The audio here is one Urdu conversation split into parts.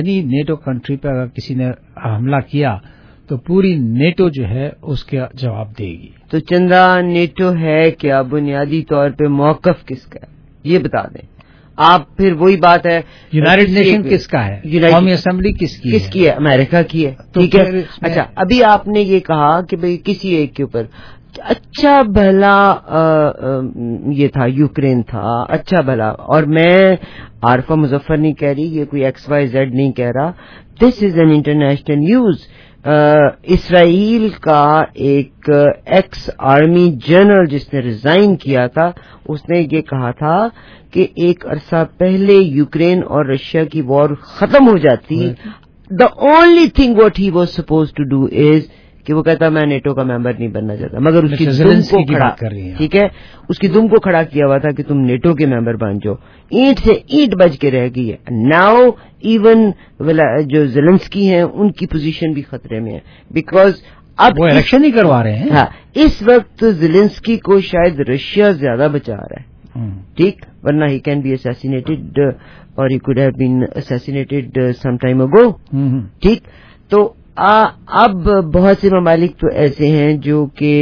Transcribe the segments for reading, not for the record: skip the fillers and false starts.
نیٹو کنٹری پہ اگر کسی نے حملہ کیا تو پوری نیٹو جو ہے اس کا جواب دے گی. تو چندہ نیٹو ہے کیا؟ بنیادی طور پہ موقف کس کا ہے یہ بتا دیں آپ. پھر وہی بات ہے یونائٹڈ نیشن کس کا ہے؟ قومی اسمبلی کس کی ہے؟ امریکہ کی ہے. ٹھیک ہے. اچھا ابھی آپ نے یہ کہا کہ بھئی کسی ایک کے اوپر اچھا بھلا یہ تھا یوکرین تھا اچھا بھلا. اور میں عارفہ مظفر نہیں کہہ رہی یہ کوئی XYZ نہیں کہہ رہا. This is an international news. Israel کا ایک ایکس آرمی جنرل جس نے ریزائن کیا تھا اس نے یہ کہا تھا کہ ایک عرصہ پہلے یوکرین اور رشیا کی وار ختم ہو جاتی. The only thing what he was suppose to do is کہ وہ کہتا میں نیٹو کا ممبر نہیں بننا چاہتا. مگر اس کی دم کو کھڑا ٹھیک ہے اس کی دم کو کھڑا کیا ہوا تھا کہ تم نیٹو کے ممبر بن جاؤ. اینٹ سے اینٹ بج کے رہ گئی ہے. ناؤ ایون جو زیلنسکی ہیں ان کی پوزیشن بھی خطرے میں ہے بیکاز اب وہ الیکشن ہی کروا رہے ہیں. ہاں اس وقت زیلنسکی کو شاید رشیا زیادہ بچا رہا ہے. ٹھیک ورنہ he can be assassinated or he could have been assassinated some time ago. ٹھیک تو اب بہت سے ممالک تو ایسے ہیں جو کہ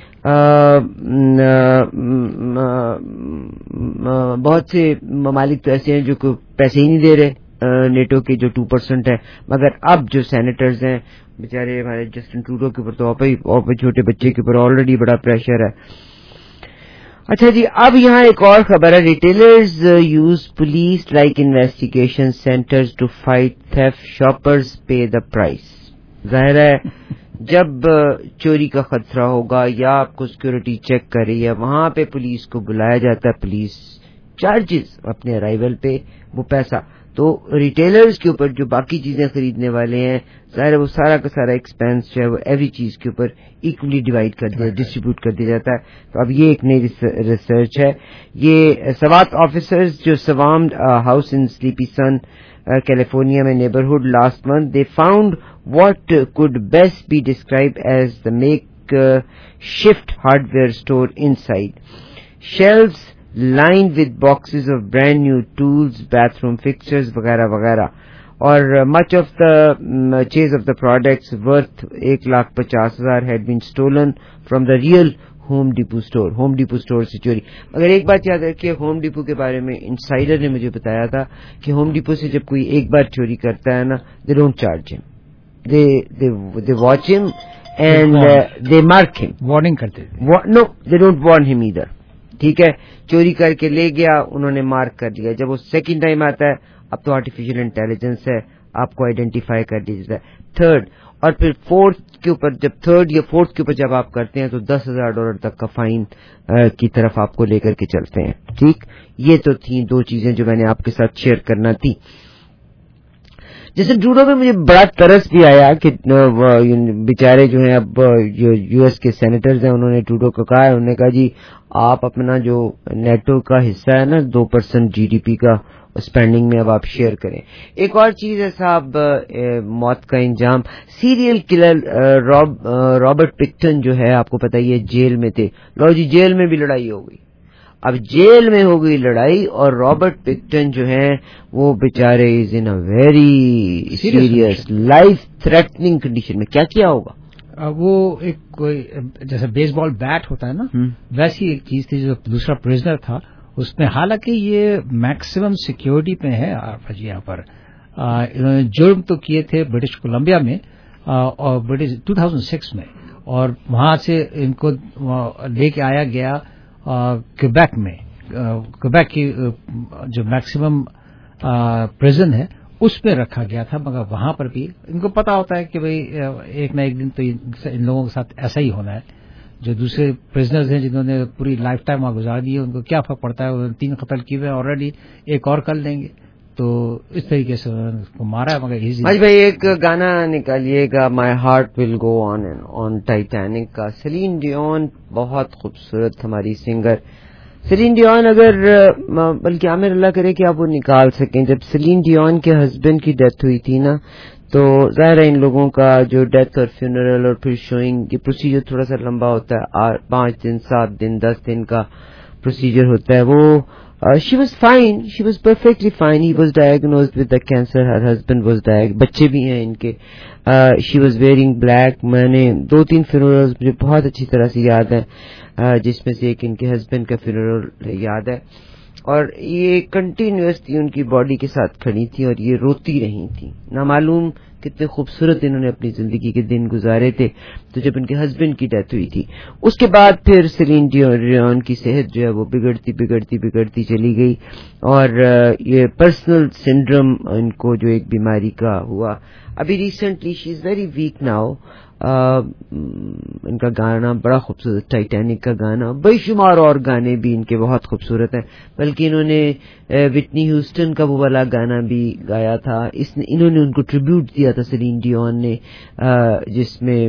بہت سے ممالک تو ایسے ہیں جو کہ پیسے ہی نہیں دے رہے نیٹو کے جو 2% ہے. مگر اب جو سینیٹرز ہیں بیچارے ہمارے جسٹن ٹروڈو کے اوپر تو چھوٹے بچے کے اوپر آلریڈی بڑا پریشر ہے. اچھا جی اب یہاں ایک اور خبر ہے. Retailers use police like investigation centres to fight theft shoppers pay the price. ظاہر ہے جب چوری کا خطرہ ہوگا یا آپ کو سیکورٹی چیک کر رہی ہے وہاں پہ پولیس کو بلایا جاتا ہے. پولیس چارجز اپنے ارائیول پہ وہ پیسہ تو ریٹیلرز کے اوپر جو باقی چیزیں خریدنے والے ہیں ظاہر ہے وہ سارا کا سارا ایکسپینس جو ہے وہ ایوری چیز کے اوپر ایکولی ڈیوائڈ کر دیا ڈسٹریبیوٹ کر دیا جاتا ہے. تو اب یہ ایک نئی ریسرچ ہے. یہ سوات آفیسرز جو swarmed house in sleepy sun California میں neighbourhood last month they found what could best be described as the makeshift hardware store inside. Shelves lined with boxes of brand new tools, bathroom fixtures, وغیرہ وغیرہ. اور much of the purchase of the products worth 1,50,000 had been stolen from the real Home Depot store سے چوری. مگر ایک بات یاد رکھیے ہوم ڈیپو کے بارے میں انسائڈر نے مجھے بتایا تھا کہ ہوم ڈیپو سے جب کوئی ایک بار چوری کرتا ہے نا they don't charge him. They watch him and they mark him. Warning کرتے No, they don't warn him either. ٹھیک ہے چوری کر کے لے گیا انہوں نے مارک کر لیا. جب وہ سیکنڈ ٹائم آتا ہے اب تو آرٹیفیشیل انٹیلیجنس ہے آپ کو آئیڈینٹیفائی کر دیا جاتا ہے. تھرڈ اور پھر فورتھ کے اوپر جب تھرڈ یا فورتھ کے اوپر جب آپ کرتے ہیں تو $10,000 تک کا فائن کی طرف آپ کو لے کر کے چلتے ہیں. ٹھیک یہ تو تھیں دو چیزیں جو میں نے آپ کے ساتھ شیئر کرنا تھی. جیسے ٹروڈو میں مجھے بڑا ترس بھی آیا کہ بیچارے جو ہیں اب یو ایس کے سینیٹرز ہیں انہوں نے ٹروڈو کو کہا ہے انہوں نے کہا جی آپ اپنا جو نیٹو کا حصہ ہے نا 2% GDP کا اسپینڈنگ میں اب آپ شیئر کریں. ایک اور چیز ہے صاحب موت کا انجام سیریل کلر رابرٹ پکٹن جو ہے آپ کو پتہ ہی ہے جیل میں تھے. لو جی جیل میں بھی لڑائی ہو گئی. اب جیل میں ہو گئی لڑائی اور رابرٹ پکٹن جو ہیں وہ بیچارے is in a very serious life threatening condition میں. کیا کیا ہوگا وہ ایک کوئی جیسے بیس بال بیٹ ہوتا ہے نا ویسی ایک چیز تھی جو دوسرا پریزنر تھا اس میں. حالانکہ یہ میکسیمم سیکیورٹی پہ ہے یہاں پر انہوں نے جرم تو کیے تھے برٹش کولمبیا میں اور برٹش 2006 میں اور وہاں سے ان کو لے کے آیا گیا کیبیک میں. کیبیک کی جو میکسیمم پریزن ہے اس میں رکھا گیا تھا. مگر وہاں پر بھی ان کو پتا ہوتا ہے کہ بھئی ایک نہ ایک دن تو ان لوگوں کے ساتھ ایسا ہی ہونا ہے. جو دوسرے پریزنرز ہیں جنہوں نے پوری لائف ٹائم وہاں گزار دی ہے ان کو کیا فرق پڑتا ہے. انہوں نے 3 قتل کیے ہوئے آلریڈی ایک اور کر لیں گے تو اس طریقے سے اس کو مارا ہے. مگر ایزی بھائی ایک گانا نکالیے گا my heart will go on and on Titanic کا. سیلین ڈیون بہت خوبصورت ہماری سنگر سیلین ڈیون. اگر بلکہ عامر اللہ کرے کہ آپ وہ نکال سکیں. جب سیلین ڈیون کے ہسبینڈ کی ڈیتھ ہوئی تھی نا تو ظاہر ہے ان لوگوں کا جو ڈیتھ اور فیونرل اور پھر شوئنگ یہ پروسیجر تھوڑا سا لمبا ہوتا ہے. 5 دن 7 دن 10 دن کا پروسیجر ہوتا ہے. وہ She was fine. She was perfectly fine. He was diagnosed with the cancer. Her husband was diagnosed. बच्चे भी हैं इनके. She was wearing black. मैंने 2-3 funerals मुझे बहुत अच्छी तरह से याद है, जिसमें से एक इनके हस्बैंड का funeral याद है. और ये कंटिन्यूअसली उनकी बॉडी के साथ खड़ी थी और ये रोती रही थी. ना मालूम कितने खूबसूरत इन्होंने अपनी जिंदगी के दिन गुजारे थे. तो जब इनके हस्बैंड की डेथ हुई थी, उसके बाद फिर सेलिन डियोन की सेहत जो है वो बिगड़ती चली गई. और ये पर्सनल सिंड्रोम इनको जो एक बीमारी का हुआ. अभी recently she is very weak now. इनका गाना बड़ा खूबसूरत, टाइटैनिक का गाना, बेशुमार और गाने भी इनके बहुत खूबसूरत हैं. बल्कि इन्होंने विटनी ह्यूस्टन का वो वाला गाना भी गाया था. इन्होंने उनको ट्रिब्यूट दिया था सेलिन डियोन ने, जिसमें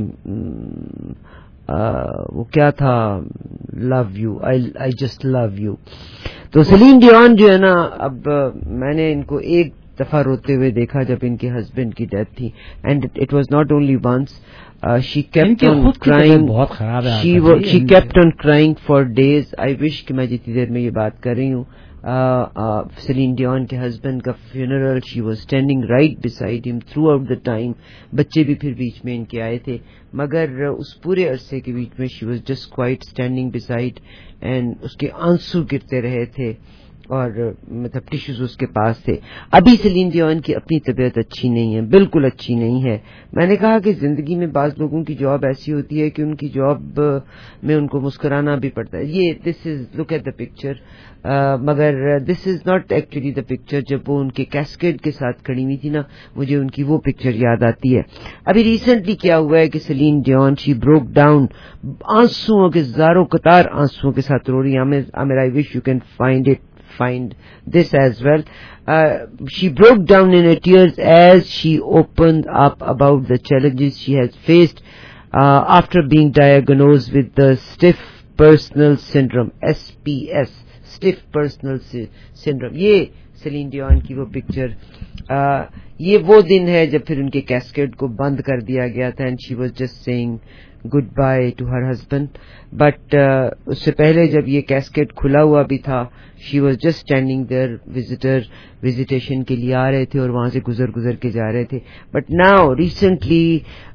वो क्या था, love you, I just love you. तो सेलिन डियोन जो है ना, अब मैंने इनको एक दफा रोते हुए देखा जब इनके हस्बैंड की डेथ थी. And it was not only once. She kept on crying. She kept on crying for days. I wish कि मैं जितनी देर में ये बात कर रही हूँ, सेलिन डियोन के हस्बैंड का funeral, she was standing right beside him throughout the time. बच्चे भी फिर बीच में इनके आए थे, मगर उस पूरे अरसे के बीच में she was just quite standing beside, and उसके आंसू गिरते रहे थे और मतलब टिश्यूज उसके पास थे. अभी सेलिन डियोन की अपनी तबीयत अच्छी नहीं है, बिल्कुल अच्छी नहीं है. मैंने कहा कि जिंदगी में बाज लोगों की जॉब ऐसी होती है कि उनकी जॉब में उनको मुस्कुराना भी पड़ता है. ये this is, look at the picture, मगर this is not actually the picture. जब वो उनके कैस्केड के साथ खड़ी हुई थी ना, मुझे उनकी वो पिक्चर याद आती है. अभी रिसेंटली क्या हुआ है कि Celine Dion, she broke down, आंसुओं के ज़ारों कतार आंसुओं के साथ रो रही है. Aamir, I wish you can find this as well. She broke down in her tears as she opened up about the challenges she has faced after being diagnosed with the stiff personal syndrome, SPS, stiff personal syndrome. ये सेलिन डियोन की वो पिक्चर, ये वो दिन है जब फिर उनके कैस्केड को बंद कर दिया गया था. And she was just saying good bye to her husband. But उससे पहले जब ये कैस्केट खुला हुआ भी था, she was just standing there. Visitation के लिए आ रहे थे और वहां से गुजर के जा रहे थे. बट नाउ रिसेंटली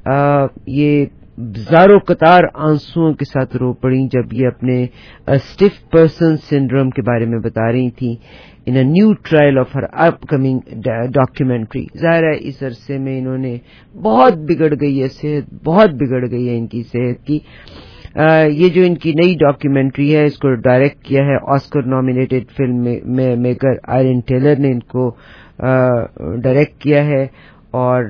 ये ज़ारों कतार आंसुओं के साथ रो पड़ी जब ये अपने स्टिफ पर्सन सिंड्रोम के बारे में बता रही थी in a new trial of her upcoming documentary. ज़ाहिर है इस अरसे में इन्होंने बहुत बिगड़ गई है सेहत, बहुत बिगड़ गई है इनकी सेहत की. ये जो इनकी नई डॉक्यूमेंट्री है, इसको डायरेक्ट किया है Oscar nominated film maker Irene Taylor ने इनको डायरेक्ट किया है. और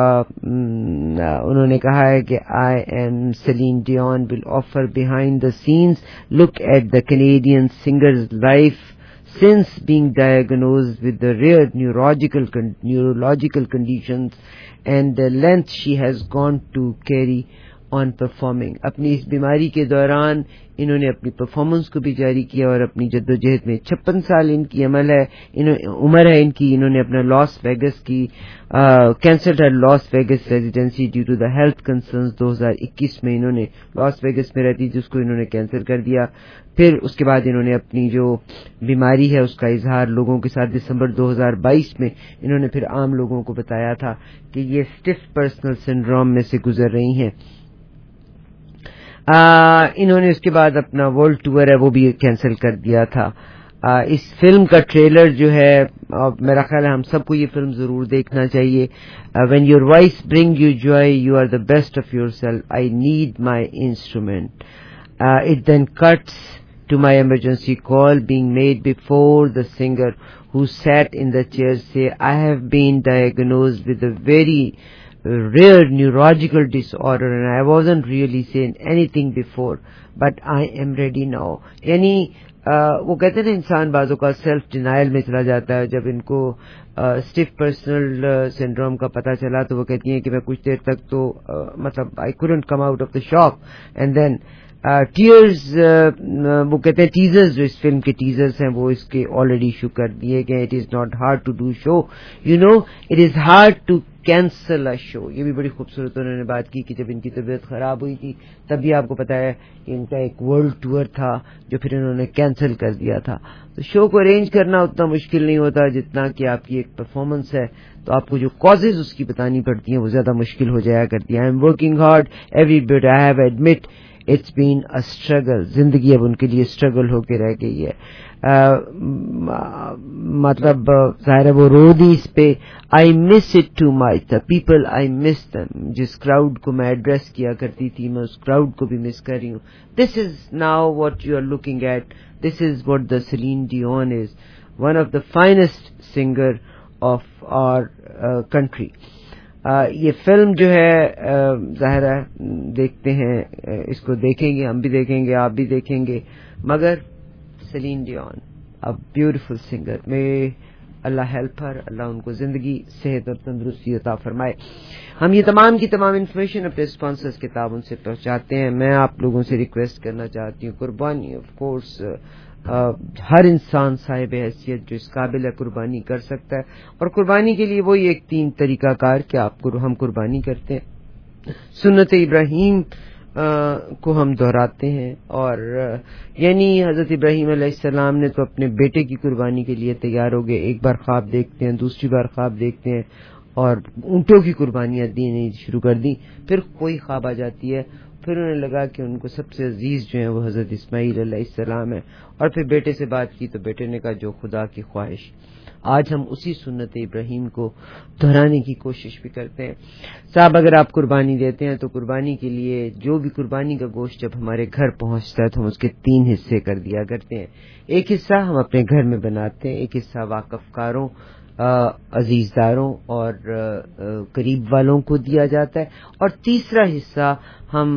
उन्होंने कहा है कि I and Celine Dion will offer behind the scenes look at the Canadian singer's life since being diagnosed with the rare neurological conditions and the length she has gone to carry on performing. अपनी इस बीमारी के दौरान इन्होंने अपनी परफॉर्मेंस को भी जारी किया और अपनी जद्दोजहद में 56 साल इनकी उम्र है इनकी. इन्होंने अपना लॉस वेगस की cancelled her Las Vegas residency due to the health concerns. 2021 में इन्होंने लॉस वेगस में रहती थी, उसको इन्होंने कैंसिल कर दिया. फिर उसके बाद इन्होंने अपनी जो बीमारी है उसका इजहार लोगों के साथ दिसंबर 2022 में इन्होंने फिर आम लोगों को बताया था कि ये स्टिफ पर्सनल सिंड्रोम में से गुजर रही हैं. इन्होंने उसके बाद अपना वर्ल्ड टूर है वो भी कैंसिल कर दिया था. इस फिल्म का ट्रेलर जो है, मेरा ख्याल है हम सबको ये फिल्म जरूर देखना चाहिए. When your voice bring you joy you are the best of yourself, I need my instrument. It then cuts to my emergency call being made before the singer who sat in the chair say, I have been diagnosed with a very rare neurological disorder and I wasn't really saying anything before, but I am ready now. यानी वो कहते हैं ना इंसान बाजों का सेल्फ डिनायल में चला जाता है. जब इनको स्टिफ पर्सनल सिंड्रोम का पता चला तो वो कहती हैं कि मैं कुछ देर तक तो मतलब I couldn't come out of the shock. And then tears, वो कहते हैं टीजर्स, जो इस फिल्म के टीजर्स हैं वो इसके ऑलरेडी इशू कर दिए गए. It is not hard to do show, you know, it is hard to cancel a show. یہ بھی بڑی خوبصورت انہوں نے بات کی کہ جب ان کی طبیعت خراب ہوئی تھی تب بھی آپ کو پتا ہے کہ ان کا ایک ورلڈ ٹور تھا جو پھر انہوں نے کینسل کر دیا تھا. تو شو کو ارینج کرنا اتنا مشکل نہیں ہوتا جتنا کہ آپ کی ایک پرفارمنس ہے, تو آپ کو جو کازز اس کی بتانی پڑتی ہیں وہ زیادہ مشکل ہو جایا کرتی ہیں. I am working hard every bit, I have admit it's been a struggle. زندگی اب ان کے لیے اسٹرگل ہو کے رہ گئی ہے. مطلب ظاہر ہے وہ رو دی اس پہ. I miss it too much, the people I miss them. جس کراؤڈ کو میں ایڈریس کیا کرتی تھی میں اس کراؤڈ کو بھی مس کر رہی ہوں. This is now what you are looking at, this is what the Celine Dion is, one of the finest singer of our country. یہ فلم جو ہے ظاہر ہے دیکھتے ہیں, اس کو دیکھیں گے, ہم بھی دیکھیں گے, آپ بھی دیکھیں گے, مگر سیلین ڈیون ا بیوٹیفل سنگر, میں اللہ ہیلپ ہر, اللہ ان کو زندگی صحت اور تندرستی عطا فرمائے. ہم یہ تمام کی تمام انفارمیشن اپنے اسپانسرز کے تعاون سے پہنچاتے ہیں. میں آپ لوگوں سے ریکویسٹ کرنا چاہتی ہوں, قربانی آف کورس ہر انسان صاحب حیثیت جو اس قابل ہے قربانی کر سکتا ہے, اور قربانی کے لیے وہی ایک 3 طریقہ کار کہ ہم قربانی کرتے ہیں, سنت ابراہیم کو ہم دہراتے ہیں, اور یعنی حضرت ابراہیم علیہ السلام نے تو اپنے بیٹے کی قربانی کے لیے تیار ہو گئے. ایک بار خواب دیکھتے ہیں, دوسری بار خواب دیکھتے ہیں, اور اونٹوں کی قربانیاں دینی شروع کر دی. پھر کوئی خواب آ جاتی ہے, پھر انہیں لگا کہ ان کو سب سے عزیز جو ہیں وہ حضرت اسماعیل علیہ السلام ہے, اور پھر بیٹے سے بات کی تو بیٹے نے کہا جو خدا کی خواہش. آج ہم اسی سنت ابراہیم کو دہرانے کی کوشش بھی کرتے ہیں. صاحب اگر آپ قربانی دیتے ہیں تو قربانی کے لیے جو بھی قربانی کا گوشت جب ہمارے گھر پہنچتا ہے تو ہم اس کے 3 حصے کر دیا کرتے ہیں. ایک حصہ ہم اپنے گھر میں بناتے ہیں, ایک حصہ واقف کاروں, عزیزداروں اور قریب والوں کو دیا جاتا ہے, اور تیسرا حصہ ہم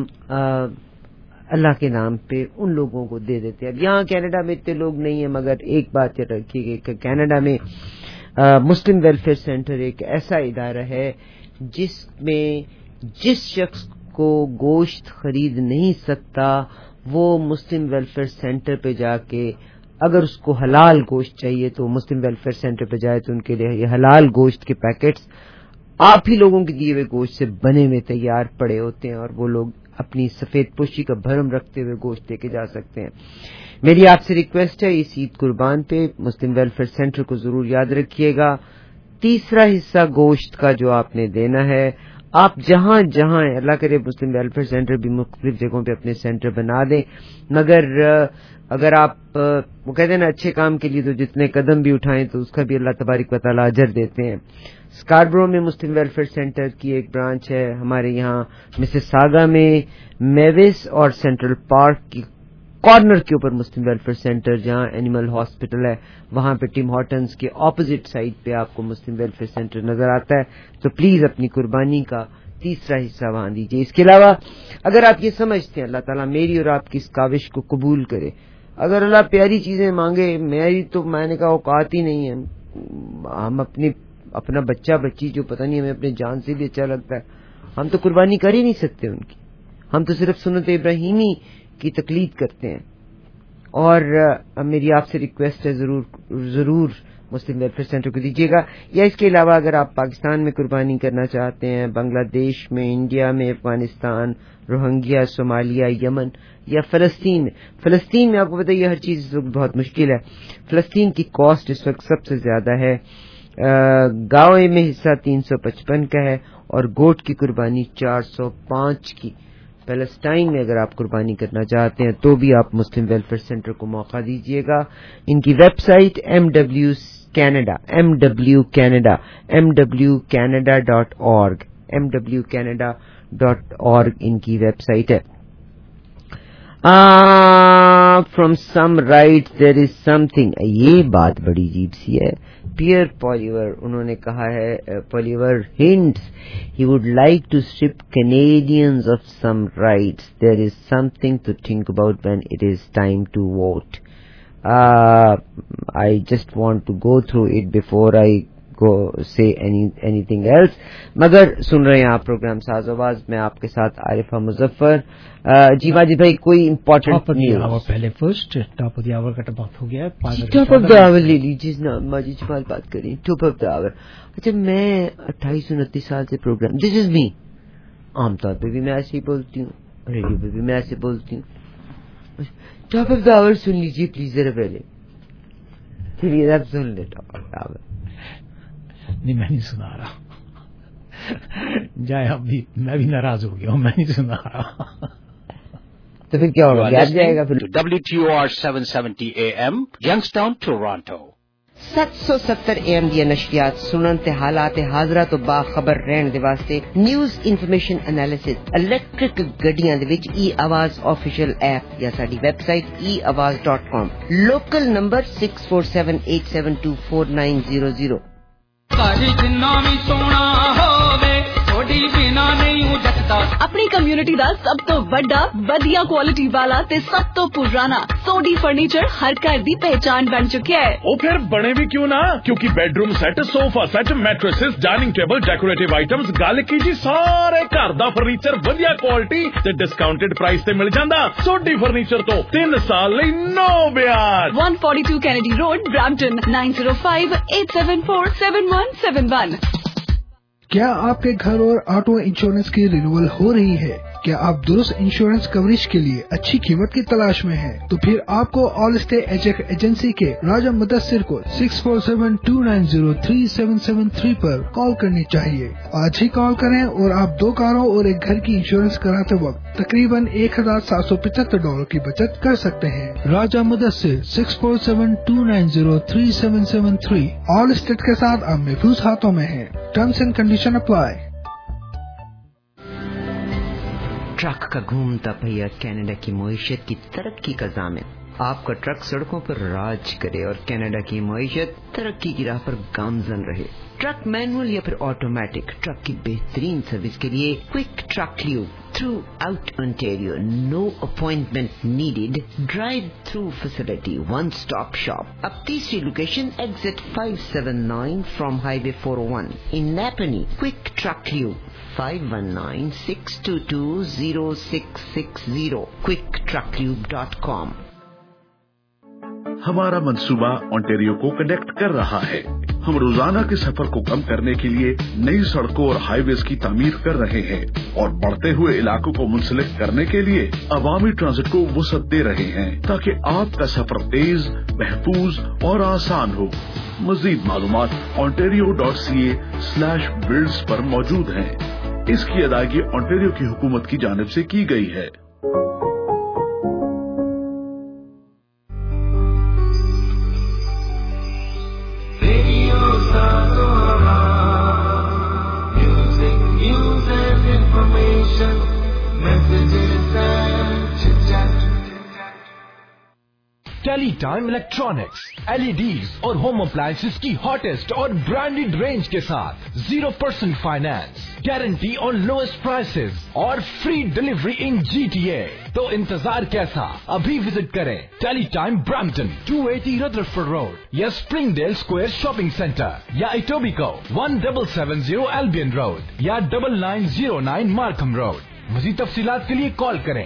اللہ کے نام پہ ان لوگوں کو دے دیتے ہیں. اب یہاں کینیڈا میں اتنے لوگ نہیں ہیں, مگر ایک بات یاد رکھیے گی کہ کینیڈا میں مسلم ویلفیئر سینٹر ایک ایسا ادارہ ہے جس میں جس شخص کو گوشت خرید نہیں سکتا وہ مسلم ویلفیئر سینٹر پہ جا کے, اگر اس کو حلال گوشت چاہیے تو مسلم ویلفیئر سینٹر پہ جائے تو ان کے لیے یہ حلال گوشت کے پیکٹس آپ ہی لوگوں کے دیے ہوئے گوشت سے بنے ہوئے تیار پڑے ہوتے ہیں, اور وہ لوگ اپنی سفید پوشی کا بھرم رکھتے ہوئے گوشت دے کے جا سکتے ہیں. میری آپ سے ریکویسٹ ہے اس عید قربان پہ مسلم ویلفیئر سینٹر کو ضرور یاد رکھیے گا. تیسرا حصہ گوشت کا جو آپ نے دینا ہے, آپ جہاں جہاں اللہ کرے مسلم ویلفیئر سینٹر بھی مختلف جگہوں پہ اپنے سینٹر بنا دیں, مگر اگر آپ وہ کہتے ہیں نا اچھے کام کے لیے تو جتنے قدم بھی اٹھائیں تو اس کا بھی اللہ تبارک و تعالی اجر دیتے ہیں. اسکاربرو میں مسلم ویلفیئر سینٹر کی ایک برانچ ہے, ہمارے یہاں مسیساگا میں میوس اور سینٹرل پارک کی کارنر کے اوپر مسلم ویلفیئر سینٹر جہاں اینیمل ہاسپٹل ہے وہاں پہ ٹیم ہارٹنز کے اپوزٹ سائڈ پہ آپ کو مسلم ویلفیئر سینٹر نظر آتا ہے. تو پلیز اپنی قربانی کا تیسرا حصہ وہاں دیجیے. اس کے علاوہ اگر آپ یہ سمجھتے ہیں اللہ تعالیٰ میری اور آپ کی اس کاوش کو قبول کرے, اگر اللہ پیاری چیزیں مانگے, میری تو میں نے کہا اوقات ہی نہیں ہے, ہم اپنا بچہ بچی جو پتہ نہیں ہمیں اپنے جان سے بھی اچھا لگتا ہے, ہم تو قربانی کر ہی نہیں سکتے ان کی, ہم تو صرف سنت ابراہیمی کی تقلید کرتے ہیں. اور میری آپ سے ریکویسٹ ہے ضرور مسلم ویلفیئر سینٹر کو دیجیے گا. یا اس کے علاوہ اگر آپ پاکستان میں قربانی کرنا چاہتے ہیں, بنگلہ دیش میں, انڈیا میں, افغانستان, روہنگیا, صومالیہ, یمن یا فلسطین میں آپ کو بتائیے ہر چیز اس وقت بہت مشکل ہے. فلسطین کی کاسٹ اس وقت سب سے زیادہ ہے. گاؤں میں حصہ 355 کا ہے اور گوٹ کی قربانی 405 کی. پیلسٹائن میں اگر آپ قربانی کرنا چاہتے ہیں تو بھی آپ مسلم ویلفیئر سینٹر کو موقع دیجیے گا. ان کی ویب سائٹ mwcanada.org ان کی ویب سائٹ ہے. From some rights there is something, یہ بات بڑی عجیب سی ہے. پیئر پالیور انہوں نے کہا ہے, پالیور hints he would like to strip Canadians of some rights. There is something to think about when it is time to vote. I just want to go through it before I go say anything else. مگر سن رہے ہیں آپ پروگرام ساز آواز میں آپ کے ساتھ عارفہ مظفر. جی ماجد بھائی کوئی امپورٹنٹ نیوز؟ پہلے first top of the hour کا بات ہو گیا. ٹاپ آف دا آور لے لیجیے ماجد جمال بات کریں. Top of the hour. اچھا میں 28-29 سال سے پروگرام دس از می. عام طور پہ بھی میں ایسے ہی بولتی ہوں, ریڈیو پہ بھی میں ایسے بولتی ہوں. ٹاپ آف دا آور سن لیجیے پلیز ذرا پہلے. چلیے آپ سن لیں ٹاپ آف دا آور. نہیں میں نہیں سنا رہا. جائے ابھی میں بھی ناراض ہو گیا ہوں, میں نہیں سنا رہا. تو پھر کیا ہوگا, یاد جائے گا پھر. WTOR 770 AM Youngstown Toronto 770 AM دیا نشریات سنن تے حالات حاضرہ تو باخبر رہن دے واسطے نیوز انفارمیشن انالیسس الیکٹرک گڈیاں دے وچ ای آواز آفیشیل ایپ یا ساڈی web site eawaz.com. Local number 6478724900. اپنی کمیونٹی دا سب تو بڑا بدیا کوالٹی والا تے سب تو پرانا سوڈی فرنیچر ہر گھر دی پہچان بن چکا ہے. وہ پھر بنے بھی کیوں نہ, کیونکہ bedroom set, sofa set, mattresses, dining table, decorative items, گل کی جی سارے گھر دا فرنیچر بدیا کوالٹی تے ڈسکاؤنٹڈ پرائس تے مل جاندا. سوڈی فرنیچر تو 3 سال لئی نو بیاج. 142 کینیڈی روڈ برامپٹن 9058747171. کیا آپ کے گھر اور آٹو انشورنس کی رینیول ہو رہی ہے؟ کیا آپ درست انشورنس کوریج کے لیے اچھی قیمت کی تلاش میں ہیں؟ تو پھر آپ کو آل اسٹے ایجنسی کے راجہ مدثر کو 6472903773 پر کال کرنی چاہیے. آج ہی کال کریں اور آپ 2 کاروں اور ایک گھر کی انشورنس کراتے وقت تقریباً $1,775 کی بچت کر سکتے ہیں. راجہ مدثر 6472903773 آل اسٹیٹ کے ساتھ آپ محفوظ ہاتھوں میں ہیں. Terms and condition apply. Truck کا گھومتا پہیا کینیڈا کی معیشت کی ترقی کا ضامن. آپ کا ٹرک سڑکوں پر راج کرے اور کینیڈا کی معیشت ترقی کی راہ پر گامزن رہے. ٹرک مینول یا پھر آٹومیٹک, ٹرک کی بہترین سروس کے لیے quick truck lube throughout Ontario. No appointment needed. Drive through facility, one stop shop. اب تیسری location exit 579 from highway 401 in Napanee. Quick truck lube 5196220660. quicktrucklube.com. ہمارا منصوبہ اونٹیریو کو کنیکٹ کر رہا ہے. ہم روزانہ کے سفر کو کم کرنے کے لیے نئی سڑکوں اور ہائی ویز کی تعمیر کر رہے ہیں اور بڑھتے ہوئے علاقوں کو منسلک کرنے کے لیے عوامی ٹرانزٹ کو وسعت دے رہے ہیں تاکہ آپ کا سفر تیز, محفوظ اور آسان ہو. مزید معلومات ontario.ca/builds پر موجود ہیں. اس کی ادائیگی اونٹیریو کی حکومت کی جانب سے کی گئی ہے. ٹیلی ٹائم الیکٹرانکس LEDs اور ہوم اپلائنسز کی ہاٹسٹ اور برانڈیڈ رینج کے ساتھ 0% finance, guarantee on lowest prices اور فری ڈلیوری ان GTA. تو انتظار کیسا, ابھی وزٹ کریں tele time Brampton 280 Rutherford road یا spring dale square shopping centre یا ایٹوبیکو 1770 ایلبین روڈ یا 9909 مارکھم روڈ. مزید تفصیلات کے لیے کال کریں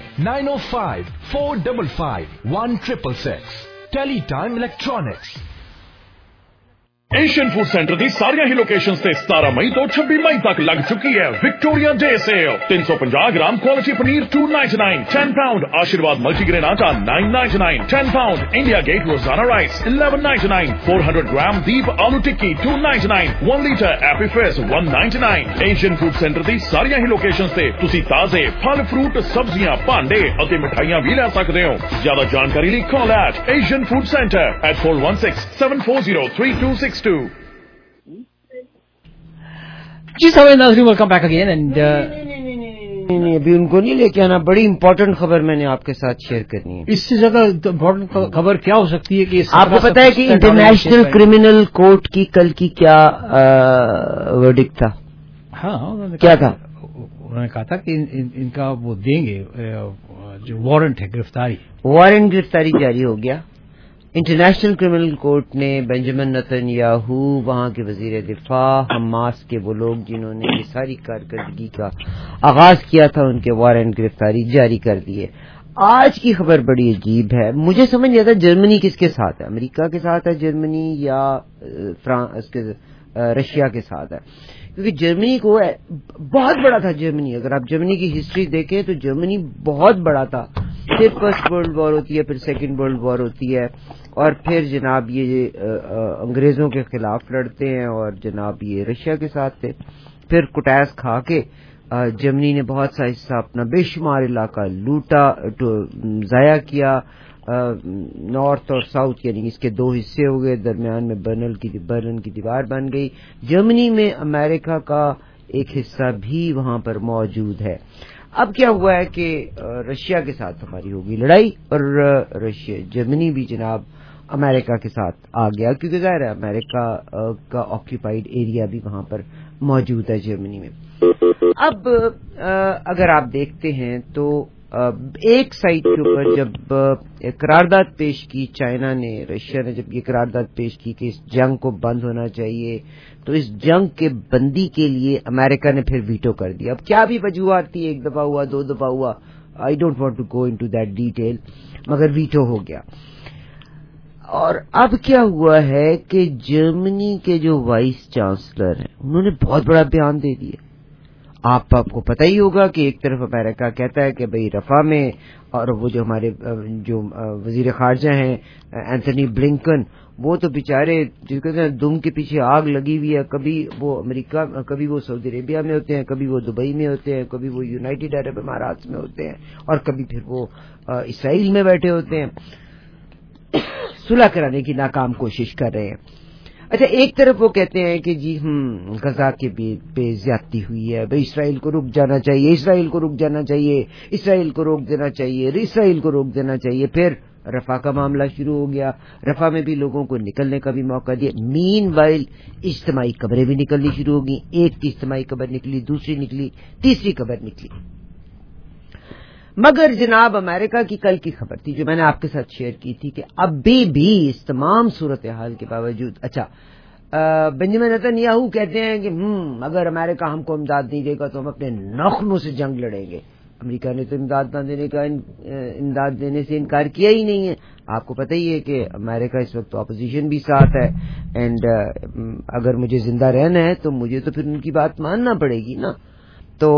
905-455-1666. Tele time electronics. Asian food centre دی ساری ہی لوکیشن سے 17 مئی تو 26 مئی تک لگ چکی ہے Victoria day sale. 350 gram quality paneer $2.99, 10 pound Aashirvaad multi grain atta $9.99, 10 pound India Gate Rozana rice $11.99, 400 gram Deep aloo tikki $2.99, 1 litre Appy Fizz $1.99. Asian food centre دی ساری ہی لوکیشن سے تسی تازے پھل, فروٹ, سبزیاں, پانڈے اور مٹھائیاں بھی لے سکتے ہو. زیادہ جانکاری لی call at Asian food centre at 416-740-3262. جی سوائے ناظرین, ویلکم بیک اگین. اینڈ نہیں ابھی ان کو نہیں لے کے آنا. بڑی امپورٹنٹ خبر میں نے آپ کے ساتھ شیئر کرنی ہے. اس سے زیادہ امپورٹنٹ خبر کیا ہو سکتی ہے کہ آپ کو پتا ہے کہ انٹرنیشنل کرمنل کورٹ کی کل کی کیا ورڈکٹ تھا؟ ہاں کیا تھا؟ انہوں نے کہا تھا کہ ان کا وہ دیں گے جو وارنٹ ہے گرفتاری. وارنٹ گرفتاری جاری ہو گیا انٹرنیشنل کرمنل کورٹ نے بنجامن نتنیاہو وہاں کے وزیر دفاع حماس کے وہ لوگ جنہوں نے یہ ساری کارکردگی کا آغاز کیا تھا ان کے وارنٹ گرفتاری جاری کر دیے. آج کی خبر بڑی عجیب ہے, مجھے سمجھ نہیں آتا جرمنی کس کے ساتھ ہے, امریکہ کے ساتھ ہے جرمنی یا رشیا کے ساتھ ہے, کیونکہ جرمنی کو بہت بڑا تھا. جرمنی اگر آپ جرمنی کی ہسٹری دیکھیں تو جرمنی بہت بڑا تھا. پھر فرسٹ ورلڈ وار ہوتی ہے, پھر سیکنڈ ورلڈ وار ہوتی ہے, اور پھر جناب یہ انگریزوں کے خلاف لڑتے ہیں, اور جناب یہ رشیا کے ساتھ تھے. پھر کٹاس کھا کے جرمنی نے بہت سا حصہ اپنا بے شمار علاقہ لوٹا, ضائع کیا. نارتھ اور ساؤتھ یعنی اس کے دو حصے ہو گئے, درمیان میں برلن کی دیوار بن گئی. جرمنی میں امریکہ کا ایک حصہ بھی وہاں پر موجود ہے. اب کیا ہوا ہے کہ رشیا کے ساتھ ہماری ہوگی لڑائی, اور جرمنی بھی جناب امریکہ کے ساتھ آ گیا, کیونکہ ظاہر ہے امریکہ کا آکیوپائڈ ایریا بھی وہاں پر موجود ہے جرمنی میں. اب اگر آپ دیکھتے ہیں تو ایک سائٹ کے اوپر جب قرارداد پیش کی چائنا نے, رشیا نے جب یہ قرارداد پیش کی کہ اس جنگ کو بند ہونا چاہیے, تو اس جنگ کے بندی کے لیے امریکہ نے پھر ویٹو کر دیا. اب کیا بھی وجوہات تھی, ایک دفعہ ہوا, دو دفعہ ہوا, I don't want to go into that detail, مگر ویٹو ہو گیا. اور اب کیا ہوا ہے کہ جرمنی کے جو وائس چانسلر ہیں انہوں نے بہت بڑا بیان دے دیا. آپ کو پتہ ہی ہوگا کہ ایک طرف امریکہ کہتا ہے کہ بھئی رفح میں, اور وہ جو ہمارے جو وزیر خارجہ ہیں اینتھنی بلنکن, وہ تو بیچارے جس کے دم کے پیچھے آگ لگی ہوئی ہے. کبھی وہ امریکہ, کبھی وہ سعودی عربیہ میں ہوتے ہیں, کبھی وہ دبئی میں ہوتے ہیں, کبھی وہ یونائٹڈ عرب امارات میں ہوتے ہیں, اور کبھی پھر وہ اسرائیل میں بیٹھے ہوتے ہیں. صلح کرانے کی ناکام کوشش کر رہے ہیں. اچھا, ایک طرف وہ کہتے ہیں کہ جی غزہ کے پہ زیادتی ہوئی ہے, بھئی اسرائیل کو رک جانا چاہیے, اسرائیل کو رک جانا چاہیے, اسرائیل کو روک دینا چاہیے, اسرائیل کو روک دینا چاہیے. پھر رفح کا معاملہ شروع ہو گیا, رفح میں بھی لوگوں کو نکلنے کا بھی موقع دیا. مین وائل اجتماعی قبریں بھی نکلنی شروع ہو گئی. ایک کی اجتماعی قبر نکلی, دوسری نکلی, تیسری قبر نکلی. مگر جناب امریکہ کی کل کی خبر تھی جو میں نے آپ کے ساتھ شیئر کی تھی کہ ابھی بھی اس تمام صورتحال کے باوجود, اچھا بنجامن نتنیاہو کہتے ہیں کہ اگر امریکہ ہم کو امداد نہیں دے گا تو ہم اپنے ناخنوں سے جنگ لڑیں گے. امریکہ نے تو امداد دینے سے انکار کیا ہی نہیں ہے. آپ کو پتہ ہی ہے کہ امریکہ اس وقت اپوزیشن بھی ساتھ ہے, اینڈ اگر مجھے زندہ رہنا ہے تو مجھے تو پھر ان کی بات ماننا پڑے گی نا. تو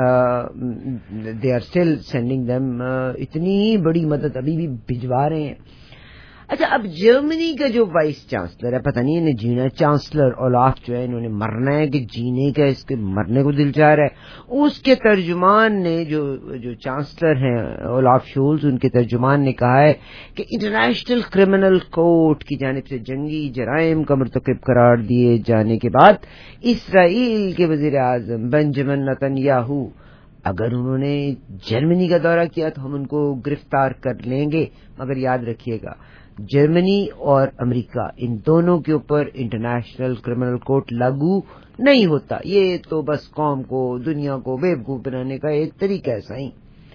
they are still sending them, اتنی بڑی مدد ابھی بھی بھجوا رہے ہیں. اچھا, اب جرمنی کا جو وائس چانسلر ہے, پتہ نہیں انہیں جینا ہے, چانسلر اولاف جو ہے انہوں نے مرنا ہے کہ جینے کا, اس کے مرنے کو دل چاہ رہا ہے. اس کے ترجمان نے جو چانسلر ہیں اولاف شولز, ان کے ترجمان نے کہا ہے کہ انٹرنیشنل کرمنل کورٹ کی جانب سے جنگی جرائم کا مرتکب قرار دیے جانے کے بعد اسرائیل کے وزیر اعظم بنجامن نتنیاہو اگر انہوں نے جرمنی کا دورہ کیا تو ہم ان کو گرفتار کر لیں گے. مگر یاد رکھیے گا, جرمنی اور امریکہ ان دونوں کے اوپر انٹرنیشنل کرمنل کورٹ لاگو نہیں ہوتا. یہ تو بس قوم کو, دنیا کو بیوقوف بنانے کا ایک طریقہ ہے. صحیح.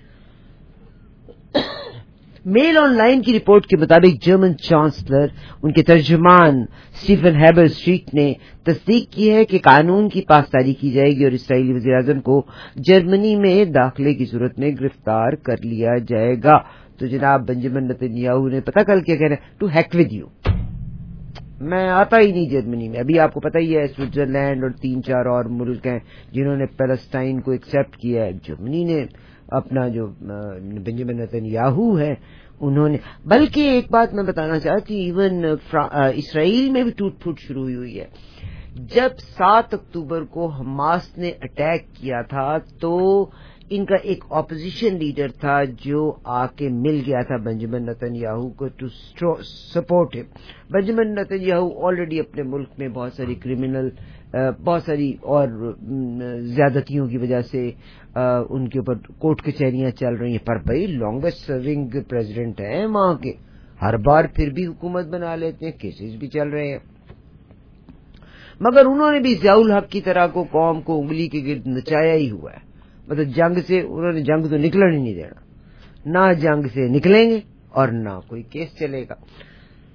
میل آن لائن کی رپورٹ کے مطابق جرمن چانسلر, ان کے ترجمان اسٹیفن ہیبر اسٹریٹ نے تصدیق کی ہے کہ قانون کی پاسداری کی جائے گی اور اسرائیلی وزیر اعظم کو جرمنی میں داخلے کی صورت میں گرفتار کر لیا جائے گا. تو جناب بنجامن نتنیاہو نے پتہ کل کیا کہہ رہے ہیں, ٹو ہیک ود یو, میں آتا ہی نہیں جرمنی میں. ابھی آپ کو پتہ ہی ہے سوئٹزرلینڈ اور 3-4 اور ملک ہیں جنہوں نے پیلسٹائن کو ایکسپٹ کیا ہے. جرمنی نے اپنا جو بنجامن نتنیاہو ہے انہوں نے, بلکہ ایک بات میں بتانا چاہتی ہوں, ایون اسرائیل میں بھی ٹوٹ پھوٹ شروع ہوئی ہے. جب 7 اکتوبر کو حماس نے اٹیک کیا تھا تو ان کا ایک اپوزیشن لیڈر تھا جو آ کے مل گیا تھا بنجامن نتنیاہو کو ٹو سپورٹ ہم. بنجامن نتنیاہو آلریڈی اپنے ملک میں بہت ساری اور زیادتیوں کی وجہ سے ان کے اوپر کورٹ کچہریاں چل رہی ہیں, پر بھائی لانگسٹ سرونگ پریزیڈنٹ ہیں وہاں کے, ہر بار پھر بھی حکومت بنا لیتے ہیں, کیسز بھی چل رہے ہیں. مگر انہوں نے بھی ضیاء الحق کی طرح کو قوم کو انگلی کے گرد نچایا ہی ہوا ہے. مطلب جنگ سے انہوں نے جنگ تو نکلنے نہیں دینا, نہ جنگ سے نکلیں گے اور نہ کوئی کیس چلے گا.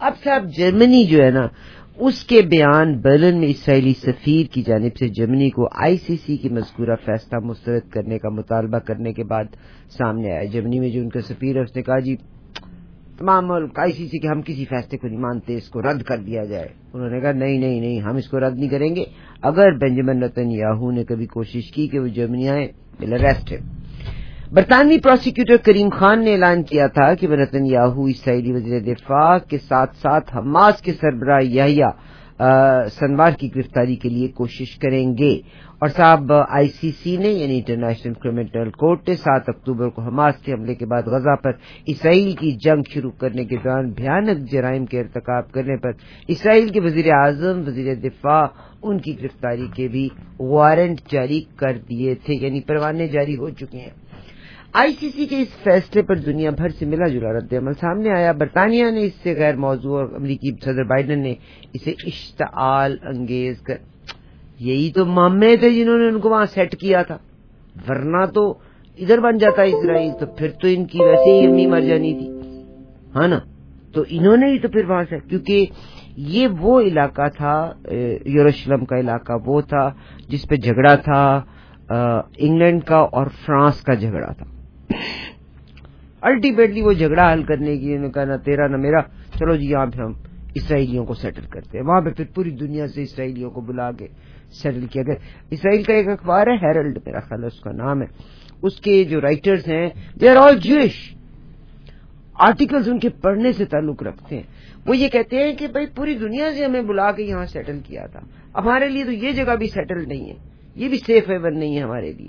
اب صاحب جرمنی جو ہے نا اس کے بیان برلن میں اسرائیلی سفیر کی جانب سے جرمنی کو ICC کی مذکورہ فیصلہ مسترد کرنے کا مطالبہ کرنے کے بعد سامنے آیا. جرمنی میں جو ان کا سفیر ہے اس نے کہا جی تمام ملک ICC کے ہم کسی فیصلے کو نہیں مانتے, اس کو رد کر دیا جائے. انہوں نے کہا نہیں ہم اس کو رد نہیں کریں گے. اگر بنجمن نتن یاہو نے کبھی کوشش کی کہ وہ جرمنی آئے ول اریسٹ ہم. برطانوی پروسیکیوٹر کریم خان نے اعلان کیا تھا کہ نتن یاہو اسرائیلی وزیر دفاع کے ساتھ ساتھ حماس کے سربراہ یحییٰ سنوار کی گرفتاری کے لیے کوشش کریں گے. اور صاحب ICC نے یعنی انٹرنیشنل کرمنل کورٹ نے 7 اکتوبر کو حماس کے حملے کے بعد غزہ پر اسرائیل کی جنگ شروع کرنے کے دوران بھیانک جرائم کے ارتکاب کرنے پر اسرائیل کے وزیر اعظم, وزیر دفاع, ان کی گرفتاری کے بھی وارنٹ جاری کر دیے تھے, یعنی پروانے جاری ہو چکے ہیں. ICC کے اس فیصلے پر دنیا بھر سے ملا جلا رد عمل سامنے آیا. برطانیہ نے اس سے غیر موضوع اور امریکی صدر بائیڈن نے اسے اشتعال انگیز کر, یہی تو مامے تھے جنہوں نے ان کو وہاں سیٹ کیا تھا, ورنہ تو ادھر بن جاتا اسرائیل, تو پھر تو ان کی ویسے ہی امی مر جانی تھی, ہاں نا. تو انہوں نے ہی تو پھر وہاں سے, کیونکہ یہ وہ علاقہ تھا, یروشلم کا علاقہ وہ تھا جس پہ جھگڑا تھا انگلینڈ کا اور فرانس کا جھگڑا تھا. الٹیمیٹلی وہ جھگڑا حل کرنے کی انہوں نے کہا نہ تیرا نہ میرا, چلو جی یہاں پہ ہم اسرائیلیوں کو سیٹل کرتے ہیں. وہاں پہ پھر پوری دنیا سے اسرائیلیوں کو بلا کے سیٹل کیا گیا. اسرائیل کا ایک اخبار ہے ہیرلڈ, میرا خیال ہے اس کا نام ہے, اس کے جو رائٹرز ہیں they are all Jewish. Articles ان کے پڑھنے سے تعلق رکھتے ہیں. وہ یہ کہتے ہیں کہ بھائی پوری دنیا سے ہمیں بلا کے یہاں سیٹل کیا تھا, ہمارے لیے تو یہ جگہ بھی سیٹل نہیں ہے, یہ بھی سیف ہیون نہیں ہے ہمارے لیے.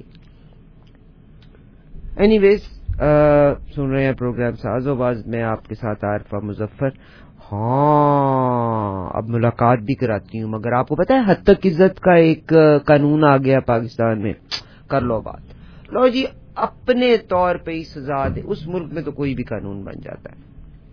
اینی ویز سن رہے ہیں پروگرام ساز و باز, میں آپ کے ساتھ عارفہ مظفر. ہاں اب ملاقات بھی کراتی ہوں, مگر آپ کو پتا ہے حد تک عزت کا ایک قانون آ گیا پاکستان میں, کر لو بات, لو جی اپنے طور پہ ہی سزا دے. اس ملک میں تو کوئی بھی قانون بن جاتا ہے.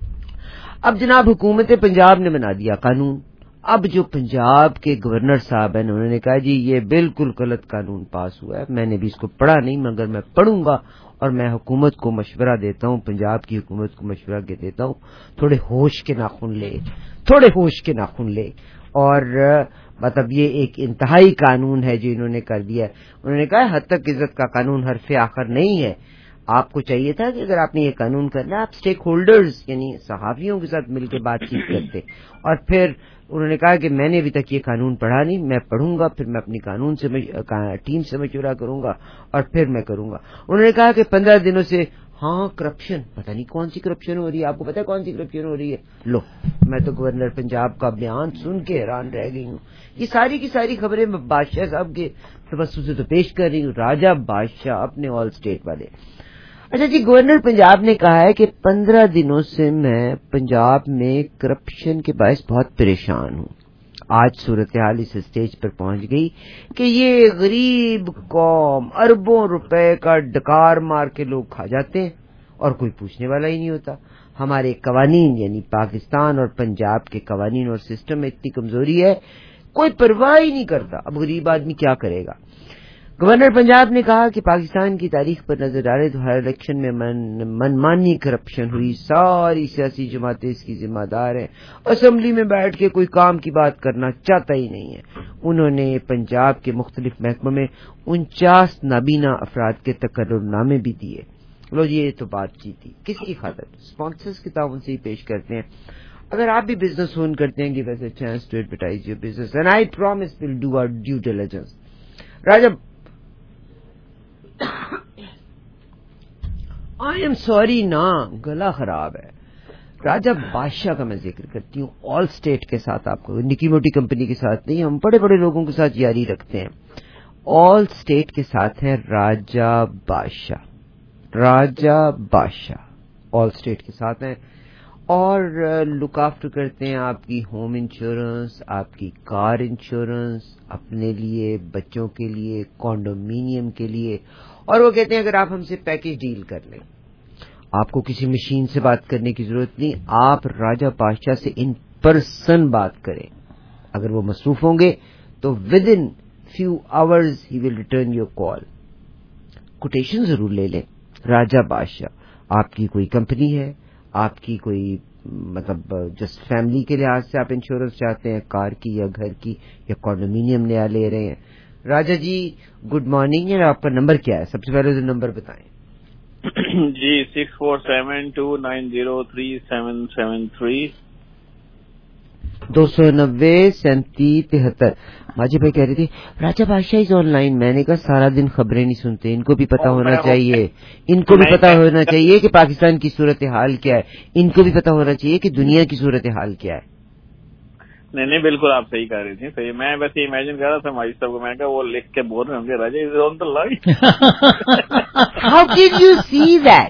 اب جناب حکومت پنجاب نے بنا دیا قانون. اب جو پنجاب کے گورنر صاحب ہیں انہوں نے کہا جی یہ بالکل غلط قانون پاس ہوا ہے. میں نے بھی اس کو پڑھا نہیں, مگر میں پڑھوں گا اور میں حکومت کو مشورہ دیتا ہوں, پنجاب کی حکومت کو مشورہ دیتا ہوں, تھوڑے ہوش کے ناخن لے, تھوڑے ہوش کے ناخن لے. اور مطلب یہ ایک انتہائی قانون ہے جو انہوں نے کر دیا ہے. انہوں نے کہا حد تک عزت کا قانون حرف آخر نہیں ہے. آپ کو چاہیے تھا کہ اگر آپ نے یہ قانون کرنا آپ سٹیک ہولڈرز یعنی صحافیوں کے ساتھ مل کے بات چیت کرتے. اور پھر انہوں نے کہا کہ میں نے ابھی تک یہ قانون پڑھا نہیں, میں پڑھوں گا, پھر میں اپنی قانون سے ٹیم سے مشورہ کروں گا اور پھر میں کروں گا. انہوں نے کہا کہ 15 دنوں سے ہاں کرپشن, پتہ نہیں کون سی کرپشن ہو رہی ہے. آپ کو پتہ ہے کون سی کرپشن ہو رہی ہے؟ لو میں تو گورنر پنجاب کا بیان سن کے حیران رہ گئی ہوں. یہ ساری کی ساری خبریں میں بادشاہ صاحب کے توسط سے تو پیش کر رہی ہوں, راجہ بادشاہ اپنے آل اسٹیٹ والے. اچھا جی, گورنر پنجاب نے کہا ہے کہ 15 دنوں سے میں پنجاب میں کرپشن کے باعث بہت پریشان ہوں. آج صورتحال اس اسٹیج پر پہنچ گئی کہ یہ غریب قوم اربوں روپے کا ڈکار مار کے لوگ کھا جاتے ہیں اور کوئی پوچھنے والا ہی نہیں ہوتا. ہمارے قوانین یعنی پاکستان اور پنجاب کے قوانین اور سسٹم میں اتنی کمزوری ہے, کوئی پرواہ ہی نہیں کرتا. اب غریب آدمی کیا کرے گا؟ گورنر پنجاب نے کہا کہ پاکستان کی تاریخ پر نظر ڈالے تو ہر الیکشن میں من مانی کرپشن ہوئی, ساری سیاسی جماعتیں اس کی ذمہ دار ہیں, اسمبلی میں بیٹھ کے کوئی کام کی بات کرنا چاہتا ہی نہیں ہے. انہوں نے پنجاب کے مختلف محکموں میں 49 نابینا افراد کے تقرر نامے بھی دیے. لو جی یہ تو بات چیت تھی, کس کی خاطر؟ اسپانسرز کے تعاون سے ہی پیش کرتے ہیں. اگر آپ بھی بزنس اون کرتے ہیں, give us a chance to advertise your business and I promise will do our due diligence. Rajab I am sorry نا, گلا خراب ہے. راجہ بادشاہ کا میں ذکر کرتی ہوں, آل اسٹیٹ کے ساتھ, آپ کو نکی موٹی کمپنی کے ساتھ نہیں, ہم بڑے بڑے لوگوں کے ساتھ جاری رکھتے ہیں. آل اسٹیٹ کے ساتھ ہیں راجہ بادشاہ, راجہ بادشاہ آل اسٹیٹ کے ساتھ ہیں اور لک آفٹر کرتے ہیں آپ کی ہوم انشورنس, آپ کی کار انشورنس, اپنے لیے, بچوں کے لیے, کانڈومینیم کے لیے. اور وہ کہتے ہیں اگر آپ ہم سے پیکج ڈیل کر لیں, آپ کو کسی مشین سے بات کرنے کی ضرورت نہیں, آپ راجہ بادشاہ سے ان پرسن بات کریں. اگر وہ مصروف ہوں گے تو within few hours he will return your call. Quotation ضرور لے لیں. راجہ بادشاہ, آپ کی کوئی کمپنی ہے, آپ کی کوئی مطلب جسٹ فیملی کے لحاظ سے آپ انشورنس چاہتے ہیں کار کی یا گھر کی یا کنڈومینیم نیا لے رہے ہیں. Raja ji good morning. اور آپ کا نمبر کیا ہے؟ سب سے پہلے تو نمبر بتائیں. جی 6472903773 290-3773. ماجد بھائی کہہ رہی تھی راجا بادشاہ از آن لائن. میں نے کہا سارا دن خبریں نہیں سنتے, ان کو بھی پتا ہونا چاہیے, ان کو بھی پتا ہونا چاہیے کہ پاکستان کی صورتحال کیا ہے, ان کو بھی پتا ہونا چاہیے کہ دنیا کی صورتحال کیا ہے. نہیں بالکل آپ صحیح کہہ رہی تھی. صحیح, میں ویسے امیجن کر رہا تھا ماجد صاحب کو, میں نے کہا وہ لکھ کے بول رہے ہوں گے Raja is on the line. How did you see that?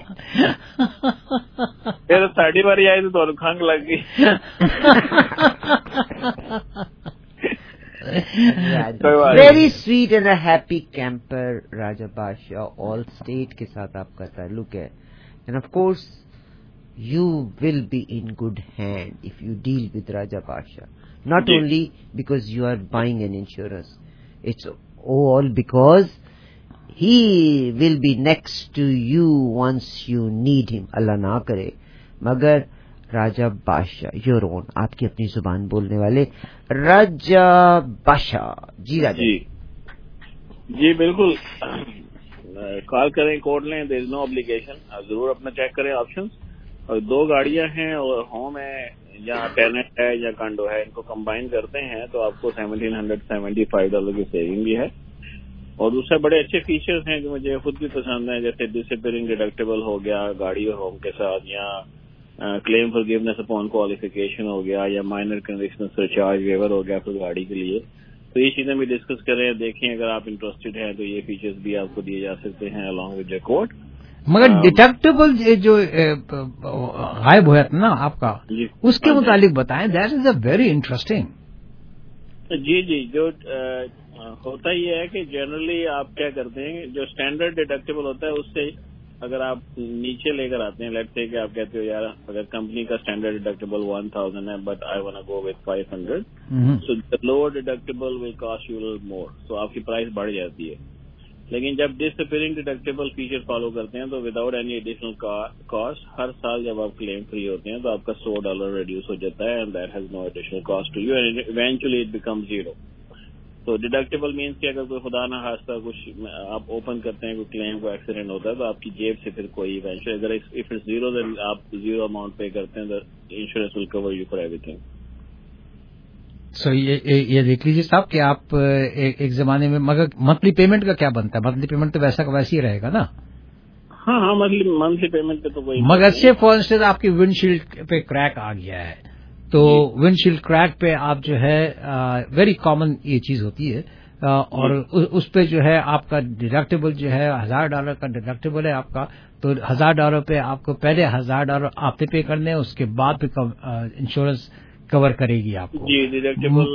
پھر 30 باری آئی تو کھنگ لگ گئی. Very sweet and a happy camper Raja Badshah. Allstate کے ساتھ آپ کا تعلق ہے, and of course you will be in good hand if you deal with Raja Pasha. Not only because you are buying an insurance, it's all because he will be next to you once you need him. Allah na kare. Magar Raja Pasha, your own, آپ کی اپنی زبان بولنے والے راجا بادشاہ. جی راجا جی بالکل, کال کریں, کوڈ لیں, there is no obligation. آپ ضرور اپنا چیک کریں آپشنز. اور 2 گاڑیاں ہیں اور ہوم ہے یا ٹینٹ ہے یا کنڈو ہے, ان کو کمبائن کرتے ہیں تو آپ کو $1,775 کی سیونگ بھی ہے. اور دوسرے بڑے اچھے فیچرز ہیں جو مجھے خود بھی پسند ہیں, جیسے ڈسپیئرنگ ڈیڈکٹیبل ہو گیا گاڑی اور ہوم کے ساتھ, یا کلیم فارگیونیس اپون کوالیفیکیشن ہو گیا, یا مائنر کنڈیشنر سرچارج ویور ہو گیا پھر گاڑی کے لیے. تو یہ چیزیں بھی ڈسکس کریں, دیکھیں اگر آپ انٹرسٹڈ ہیں تو یہ فیچرز بھی آپ کو دیے جا سکتے ہیں along with your quote. مگر ڈیڈکٹیبل جو غائب ہوا تھا نا آپ کا, اس کے متعلق بتائیں. That is a very interesting. جی جو ہوتا یہ ہے کہ جنرلی آپ کیا کرتے ہیں, جو اسٹینڈرڈ ڈیڈکٹیبل ہوتا ہے اس سے اگر آپ نیچے لے کر آتے ہیں, لیٹ سے کہ آپ کہتے ہو یار اگر کمپنی کا اسٹینڈرڈ ڈیڈکٹیبل 1000 ہے but I want go with 500, so the lower deductible will cost you more, so آپ کی پرائز بڑھ جاتی ہے. لیکن جب ڈسپیئرنگ ڈیڈکٹیبل فیچر فالو کرتے ہیں تو وداؤٹ اینی ایڈیشنل کاسٹ ہر سال جب آپ کلیم فری ہوتے ہیں تو آپ کا $100 ریڈیوس ہو جاتا ہے, and that has no additional cost to you, and eventually it become 0. تو ڈیڈکٹیبل مینس کہ اگر کوئی خدا نہ خواستہ کچھ آپ اوپن کرتے ہیں, کوئی کلیم کو ایکسیڈنٹ ہوتا ہے تو آپ کی جیب سے پھر کوئی ایونچولی اگر اف اٹس 0 دین آپ 0 اماؤنٹ پے کرتے ہیں, تو insurance will cover you for ایوری تھنگ. سو یہ دیکھ لیجیے صاحب کہ آپ ایک زمانے میں, مگر منتھلی پیمنٹ کا کیا بنتا ہے؟ منتھلی پیمنٹ تو ویسا ہی رہے گا نا. ہاں منتھلی پیمنٹ پہ تو کوئی, مگر سے فار انسٹنس آپ کی ونڈ شیلڈ پہ کریک آ گیا ہے تو ونڈ شیلڈ کریک پہ آپ جو ہے ویری کامن یہ چیز ہوتی ہے, اور اس پہ جو ہے آپ کا ڈیڈکٹیبل جو ہے $1000 کا ڈیڈکٹیبل ہے آپ کا, تو $1000 پہ آپ کو پہلے $1000 آپ نے پے کرنے ہیں, اس کے بعد پھر انشورنس کور کرے گی آپ کو. جی ڈیڈکٹیبل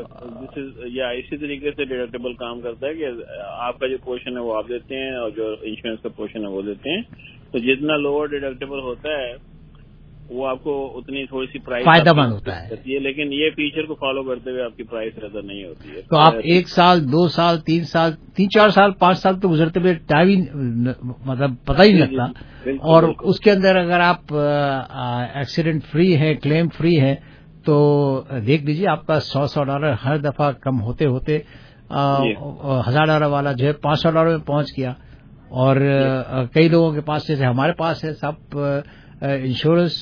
یا اسی طریقے سے ڈیڈکٹیبل کام کرتا ہے کہ آپ کا جو پورشن ہے وہ آپ دیتے ہیں اور جو انشورنس کا پورشن ہے وہ دیتے ہیں. تو جتنا لوور ڈیڈکٹیبل ہوتا ہے وہ آپ کو اتنی تھوڑی سی پرائز فائدہ مند ہوتا ہے, لیکن یہ فیچر کو فالو کرتے ہوئے آپ کی پرائز زیادہ نہیں ہوتی ہے. تو آپ 1 سال 2 سال 3 سال 3-4 سال 5 سال تو گزرتے ہوئے ٹائم مطلب پتہ ہی نہیں لگتا, اور اس کے اندر اگر آپ ایکسیڈنٹ فری ہیں, کلیم فری ہیں, تو دیکھ لیجیے آپ کا $100 ہر دفعہ کم ہوتے ہوتے $1000 والا جو ہے $500 میں پہنچ گیا. اور کئی لوگوں کے پاس, جیسے ہمارے پاس ہے سب انشورنس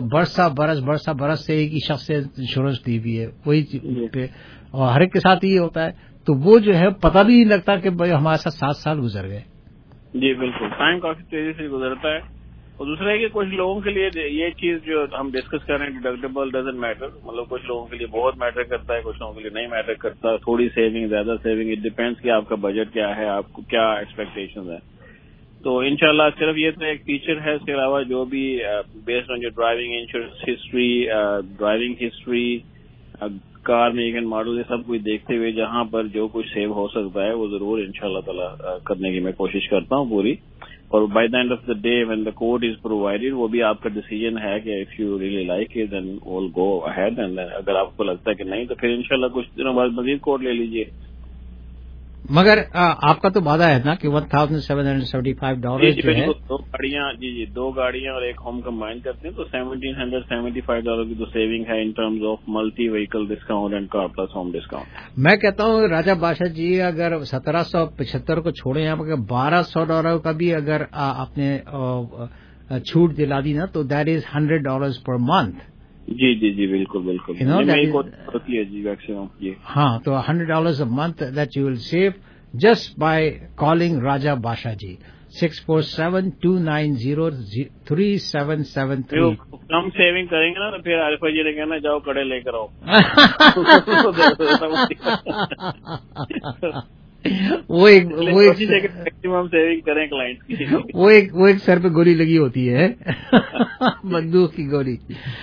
برس سے ایک ہی شخص سے انشورنس دی ہوئی ہے, وہی پہ, اور ہر ایک کے ساتھ یہ ہوتا ہے, تو وہ جو ہے پتہ بھی نہیں لگتا کہ بھائی ہمارے ساتھ 7 سال گزر گئے. جی بالکل, ٹائم کافی تیزی سے گزرتا ہے. اور دوسرا ہے کہ کچھ لوگوں کے لیے یہ چیز جو ہم ڈسکس کر رہے ہیں ڈیڈکٹیبل ڈزنٹ میٹر, مطلب کچھ لوگوں کے لیے بہت میٹر کرتا ہے, کچھ لوگوں کے لیے نہیں میٹر کرتا, تھوڑی سیونگ زیادہ سیونگ, اٹ ڈیپینڈس کہ آپ کا بجٹ کیا ہے, آپ کو کیا ایکسپیکٹیشن ہے. تو انشاءاللہ صرف یہ تو ایک فیچر ہے, اس کے علاوہ جو بھی بیسڈ آن جو driving insurance history, driving history, car make and model, یہ سب کچھ دیکھتے ہوئے جہاں پر جو کچھ سیو ہو سکتا ہے وہ ضرور انشاءاللہ تعالی کرنے کی میں کوشش کرتا ہوں پوری. اور by the end of the day when the quote is provided, وہ بھی آپ کا ڈیسیجن ہے کہ if you really like it then will go ahead, and اگر آپ کو لگتا ہے کہ نہیں تو پھر انشاءاللہ کچھ دنوں بعد مزید کوڈ لے لیجیے. مگر آپ کا تو وعدہ ہے نا کہ $1,775 جو ہے دو گاڑیاں اور ایک ہوم کمبائن کرتے ہیں تو $1,775 کی تو سیونگ ہے in terms of multi vehicle discount and car plus home discount. میں کہتا ہوں راجہ بادشاہ جی اگر 1775 کو چھوڑیں آپ اگر $1,200 کا بھی اگر آپ نے چھوٹ دلا دی نا تو دیٹ از $100 پر منتھ. جی بالکل ہوتی ہے جی میکسیمم. ہاں تو $100 a month that you will save just by calling راجہ بادشاہ جی 647-290-3773. کم سیونگ کریں گے نا تو پھر عارفہ جی نے کہنا جاؤ کڑے لے کر آؤ. وہ ایک میکسیمم سیونگ کریں کلائنٹ کی. وہ ایک سر پہ گولی لگی ہوتی ہے بندوق کی گولی.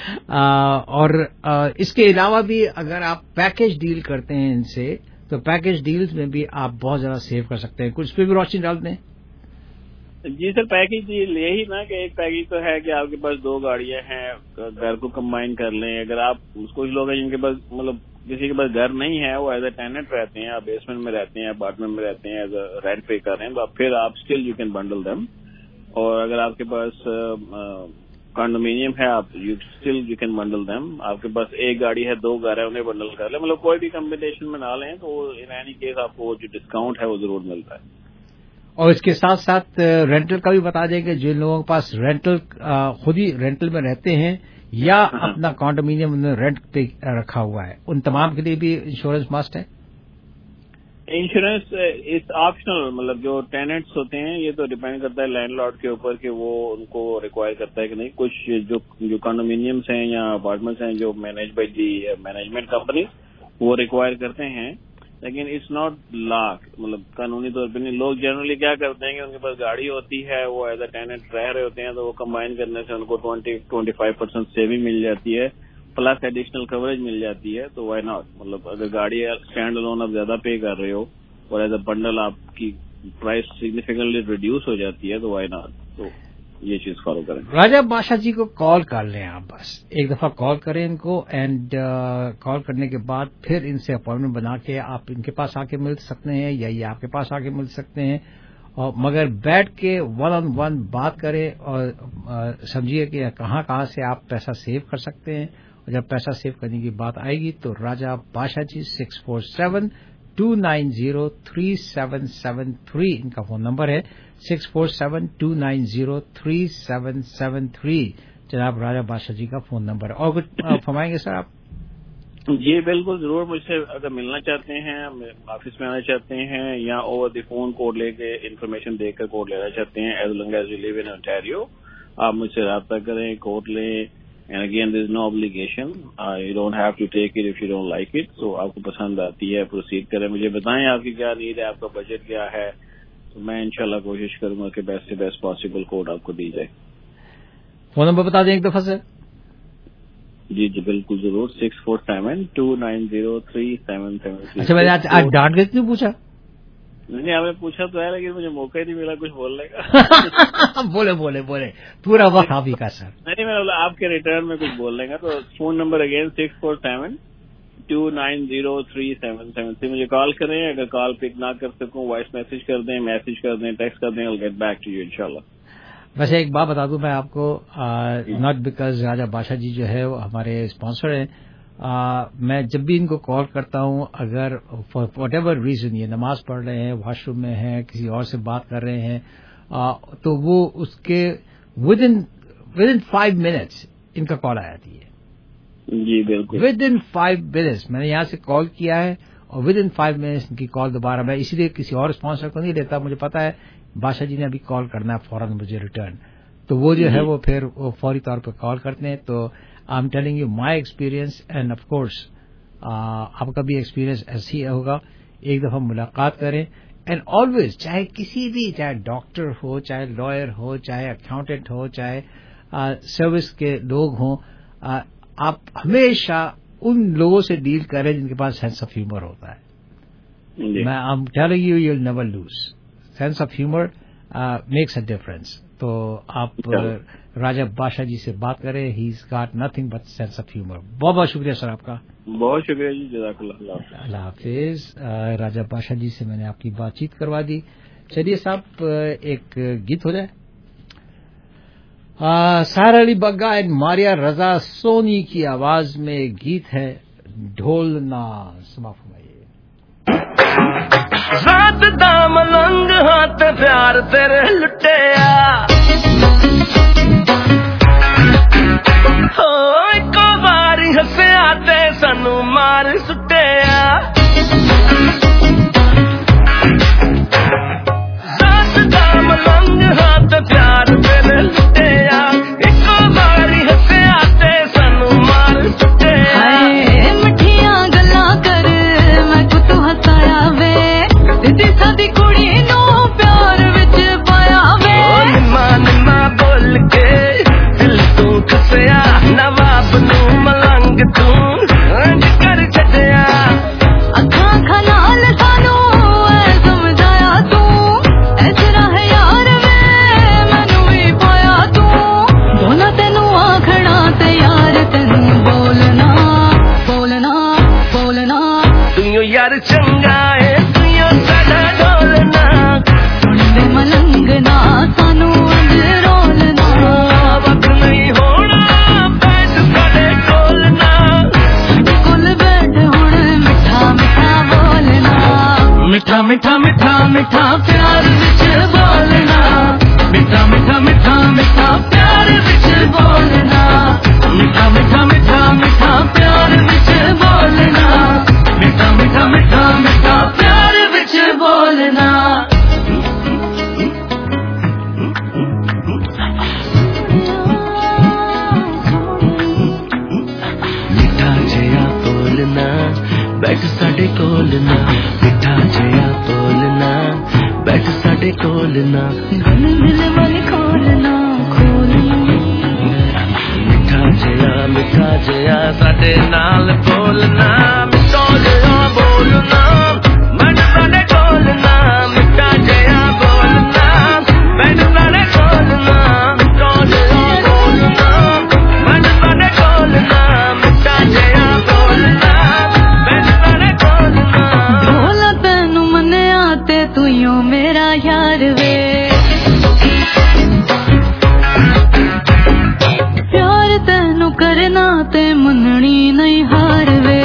اور اس کے علاوہ بھی اگر آپ پیکج ڈیل کرتے ہیں ان سے تو پیکج ڈیلز میں بھی آپ بہت زیادہ سیو کر سکتے ہیں. کچھ پہ بھی روشنی ڈالتے ہیں. جی سر پیکج ڈیل یہی نا کہ ایک پیکج تو ہے کہ آپ کے پاس 2 گاڑیاں ہیں گھر کو کمبائن کر لیں. اگر آپ کچھ لوگ ہیں جن کے پاس مطلب کسی کے پاس گھر نہیں ہے وہ ایز اے ٹیننٹ رہتے ہیں آپ بیسمنٹ میں رہتے ہیں اپارٹمنٹ میں رہتے ہیں ایز اے رینٹ پے کر رہے ہیں تو پھر آپ still you can bundle them. اور اگر آپ کے پاس کنڈومینیم ہے آپ still you can bundle them. آپ کے پاس ایک گاڑی ہے 2 گھر ہے انہیں بنڈل کر لیں. مطلب کوئی بھی کمبینیشن میں نہ لیں تو ان اینی کیس آپ کو جو ڈسکاؤنٹ ہے وہ ضرور ملتا ہے. اور اس کے ساتھ ساتھ رینٹل کا بھی بتا دیں کہ جن لوگوں کے پاس رینٹل خود ہی رینٹل میں رہتے ہیں یا اپنا کانڈومینیم رینٹ پہ رکھا ہوا ہے ان تمام کے لیے بھی انشورنس مسٹ ہے. Insurance is optional. مطلب جو ٹیننٹس ہوتے ہیں یہ تو ڈیپینڈ کرتا ہے لینڈ لارڈ کے اوپر کہ وہ ان کو ریکوائر کرتا ہے کہ نہیں. کچھ جو کنڈومینیمس ہیں یا اپارٹمنٹس ہیں جو manage by the management company وہ ریکوائر کرتے ہیں لیکن اٹس ناٹ لا. مطلب قانونی طور پہ نہیں. لوگ جنرلی کیا کرتے ہیں کہ ان کے پاس گاڑی ہوتی ہے وہ ایز اے ٹیننٹ رہ رہے ہوتے ہیں تو وہ کمبائن کرنے سے ان کو 20-25% سیونگ مل جاتی ہے پلس ایڈیشنل کوریج مل جاتی ہے. تو وائی ناٹ. مطلب اگر گاڑی اسٹینڈ الون آپ زیادہ پے کر رہے ہو اور ایز اے بنڈل آپ کی پرائس سگنیفیکینٹلی ریڈیوس ہو جاتی ہے تو وائی ناٹ. تو یہ چیز فالو کریں. راجہ بادشاہ جی کو کال کر لیں آپ. بس ایک دفعہ کال کریں ان کو اینڈ کال کرنے کے بعد پھر ان سے اپوائنٹمنٹ بنا کے آپ ان کے پاس آ کے مل سکتے ہیں یا یہ آپ کے پاس آ کے مل سکتے ہیں. اور مگر بیٹھ کے 1-on-1 بات کریں اور سمجھیے کہ کہاں سے آپ پیسہ سیو کر سکتے ہیں. اور جب پیسہ سیو کرنے کی بات آئے گی تو راجہ بادشاہ جی 647-290-3773 ان کا فون نمبر ہے. 647-290-3773 جناب راجہ بادشاہ جی کا فون نمبر ہے. اور کچھ فرمائیں گے سر آپ؟ جی بالکل ضرور. مجھ سے اگر ملنا چاہتے ہیں آفس میں آنا چاہتے ہیں یا اوور دی فون کوڈ لے کے انفارمیشن دے کر کوڈ لینا چاہتے ہیں as long as you live in Ontario آپ مجھ سے رابطہ کریں کوڈ لیں. And again there is no obligation. You don't have to take it if you don't like it. So آپ کو پسند آتی ہے پروسیڈ کریں. مجھے بتائیں آپ کی کیا نیڈ ہے آپ کا بجٹ کیا ہے تو میں انشاءاللہ کوشش کروں گا کہ بیسٹ سے بیسٹ پاسبل کوڈ آپ کو دی جائے. فون نمبر بتا دیں ایک دفعہ سر. جی بالکل ضرور 647-290-3773. اچھا میں نے آج ڈانٹ کے کیوں پوچھا؟ نہیں آپ نے پوچھا تو ہے لیکن مجھے موقع ہی نہیں ملا کچھ بولنے کا. بولے پورا وقت آپ ہی کا سر. نہیں میں آپ کے ریٹرن میں کچھ بولنے کا. تو فون نمبر اگین 647-290-3773. مجھے کال کریں. اگر کال پک نہ کر سکوں وائس میسج کر دیں میسج کر دیں ٹیکسٹ کر دیں. I'll get back to you انشاءاللہ. ویسے ایک بات بتا دوں میں آپ کو ناٹ بیکاز راجہ بادشاہ جی جو ہے وہ ہمارے اسپانسر ہیں. میں جب بھی ان کو کال کرتا ہوں اگر فار واٹ ایور ریزن یہ نماز پڑھ رہے ہیں واش روم میں ہیں کسی اور سے بات کر رہے ہیں تو وہ اس کے ود ان 5 minutes ان کا کال آ جاتی ہے. جی بالکل ود ان 5 minutes میں نے یہاں سے کال کیا ہے اور ود ان 5 minutes ان کی کال دوبارہ. میں اسی لیے کسی اور اسپانسر کو نہیں لیتا. مجھے پتا ہے بادشاہ جی نے ابھی کال کرنا ہے فوراً مجھے ریٹرن تو وہ جو ہے وہ پھر وہ فوری طور پہ کال کرتے ہیں. تو I'm telling you my experience and of course آپ کا بھی ایکسپیرینس ایسے ہی ہوگا. ایک دفعہ ملاقات کریں اینڈ آلویز چاہے کسی بھی چاہے ڈاکٹر ہو چاہے لائر ہو چاہے اکاؤنٹنٹ ہو چاہے سروس کے لوگ ہوں آپ ہمیشہ ان لوگوں سے ڈیل کریں جن کے پاس سینس آف ہیومر ہوتا ہے. میں I'm telling you will never lose. Sense of humour makes a difference. تو آپ राजा बादशाह जी से बात करें. He is got nothing but sense of humour. बहुत बहुत शुक्रिया सर आपका. बहुत शुक्रिया जी. जज़ाकल्लाह. अल्लाह हाफिज. राजा बादशाह जी से मैंने आपकी बातचीत करवा दी. चलिए साहब एक गीत हो जाए. सारा अली बग्गा एंड मारिया रजा सोनी की आवाज में गीत है ढोलना. समाप्त फरमाइए. रात दा मलंग हाथ प्यार तेरे लुटिया हो एक बारी हंसिया ते सानू मार सुटिया. रात दा मलंग हाथ प्यार तेरे लुटिया एक बारी हंसिया ते सानू मार सुटिया. मिठिया गल्ला कर मैं तू हसाया वे दिदी सादी कुड़ी नू प्यार विच पाया वे. निम्मा निम्मा बोल के दिल तू खसया नवाब नू मलंग तू अंज कर छड़या. अखां खनाल सानू ऐ समझाया तू ऐसरा है यार वे मैनू भी पाया तू. बोला तेनू आखना ते यार तेनू बोलना बोलना बोलना. तू यार चंगा है तू साडा ढोलना सुनदे मलंग ना सानू अंज रोलना. वक्त नहीं होना बैठ साडे ढोलना साडे कोल बैठ हुण मिठा मिठा बोलना. मिठा मिठा मिठा मिठा प्यार विच बोलना. मिठा मिठा मिठा मिठा प्यार विच बोलना. मिठा मिठा मिठा मिठा प्यार विच बोलना. मिठा मिठा मिठा मिठा प्यार विच बोलना. मिठा जिया बोलना बैठ साडे कोलना. मिठा जिया बोलना बैठ साडे कोलना. गल दिल वाल खोलना खोलना. मिठा जिया साडे नाल बोलना. मिठा जिया बोलना बैठ साडे कोलना. मिठा जिया बोलना बैठ साडे कोलना. मिठा जिया बोलना बैठ साडे कोलना. मिठा जिया बोलना बैठ साडे कोलना. ढोला तेनू मन्या ते तू यो मेरा यार वे. प्यार तेनू करना ते मननी नहीं हार वे.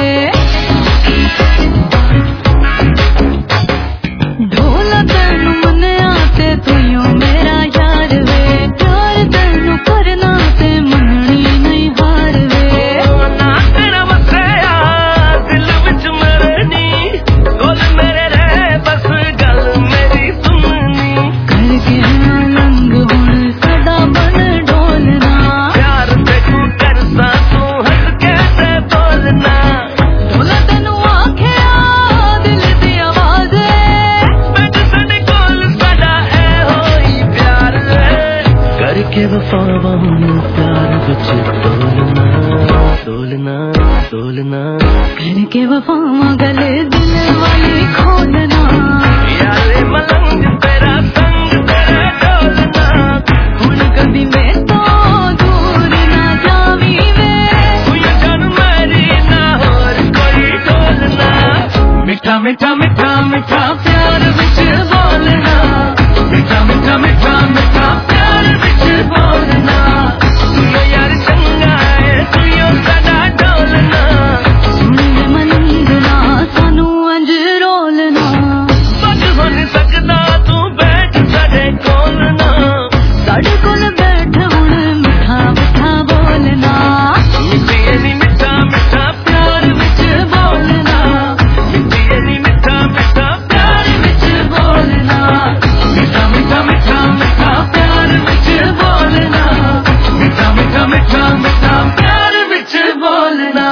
ढोला तेनू मन्या ते तू यो मेरा यार वे. प्यार तेनू करना ते मननी नहीं हार वे. ना तेरा वसया दिल विच मेरे नी कोल मेरे रहे बस गल मेरी सुननी. करके लंग हुण सदा बन ढोलना. प्यार ते तू करसा तू हंस के ते बोलना. ढोला तेनू आखिया दिल दी आवाज बैठ साडे कोल साडा ऐ होई प्यार करके वफावा हुण प्यार विच बोलना. बोलना बोलना करके वफावा गले दिल वाली खोलना. यारे मलंग तेरा संग तेरा ढोलना. हुण कभी मैं तो दूर ना जावी वे. हुई जान मेरी ना होर कोई ढोलना. मिठा मिठा मिठा मिठा प्यार विच बोलना. मिठा मिठा मिठा मिठा प्यार विच बोलना. तू यार चंगा है तू साडा ढोलना. सुनदे मलंग ना सानू अंज रोलना. बच हो नहीं सकदा तू बैठ साडे कोलना. साडे कोल बैठ हुण मिठा मिठा बोलना. मिठिए नी मिठा मिठा प्यार विच बोलना. मिठिए नी मिठा मिठा प्यार विच बोलना. मिठा मिठा मिठा मिठा प्यार विच बोलना. मिठा मिठा मिठा मिठा प्यार विच बोलना.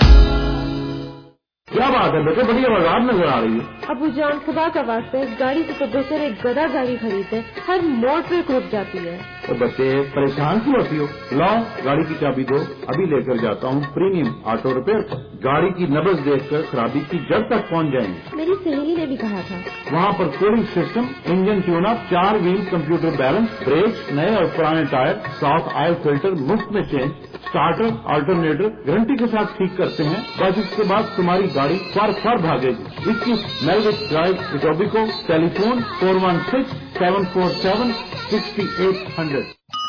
क्या बात है बेटे, बड़ी आवाज नजर आ रही है. अबू जान खुदा का वास्ता इस गाड़ी से तो बेहतर एक गधा गाड़ी खरीदे. हर मोड़ पे रुक जाती है. اور بچے پریشان کیوں ہوتی ہو؟ لاؤ گاڑی کی چابی دو، ابھی لے کر جاتا ہوں پریمیم آٹو ریپیئر پر۔ گاڑی کی نبض دیکھ کر خرابی کی جڑ تک پہنچ جائیں گے۔ میری سہیلی نے بھی کہا تھا وہاں پر cooling system, engine tune up, 4 wheel computer balance, brake, نئے اور پرانے ٹائر، صاف آئل فلٹر مفت میں چینج، اسٹارٹر آلٹرنیٹر گارنٹی کے ساتھ ٹھیک کرتے ہیں۔ بس اس کے بعد تمہاری گاڑی فر بھاگے گی۔ 21 میلوک drive Etobicoke, telephone 416-747-6800۔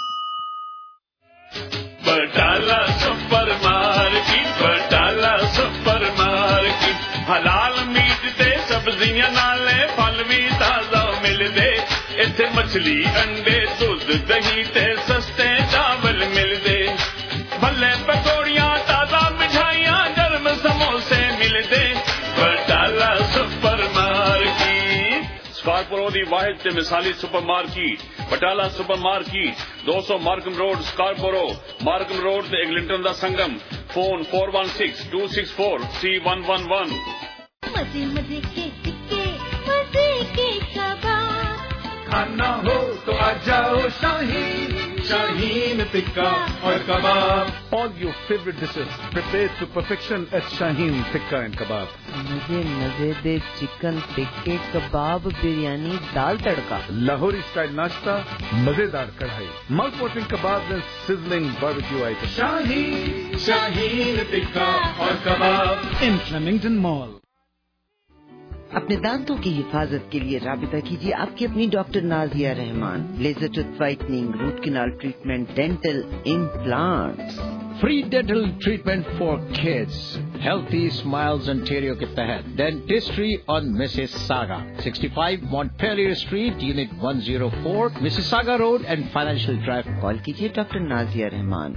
Batala supermarket, Batala supermarket, حلال میٹ تے سبزیاں نالے پھل بھی تازہ ملدے، اتھے مچھلی انڈے دودھ دہی تے سستے چاول ملدے، بھلے پکوڑیاں تازہ مٹھائیاں گرم سموسے ملدے، بٹالہ سپر مارکیٹ۔ سکارپورو دی واحد تے مثالی supermarket Batala supermarket, 200 Markham road Scarborough, Markham road تے ایگلنٹن دا سنگم، فون 416-264-3111۔ مزے مزے کے ٹکے، مزے کے کباب، کھانا ہو تو آ جاؤ شاہین، شاہین ٹکا اور کباب۔ All your favorite dishes prepared to perfection at Shaheen Tikka and Kebab. مزے مزے دے چکن ٹکے، کباب، بریانی، دال تڑکا، Lahori style nashta, مزیدار کڑھائی، mouth watering kebabs and sizzling barbecue items. شاہین، شاہین ٹکا اور کباب In Flemington Mall. اپنے دانتوں کی حفاظت کے لیے رابطہ کیجیے آپ کی اپنی doctor Nazia Rahman, laser tooth whitening, root canal treatment, dental implants. Free dental treatment for kids. Healthy Smiles Ontario کے تحت Dentistry on Mississauga, 65 Montpelier Street, Unit 104, Mississauga Road and Financial Drive. Call کیجیے doctor Nazia Rahman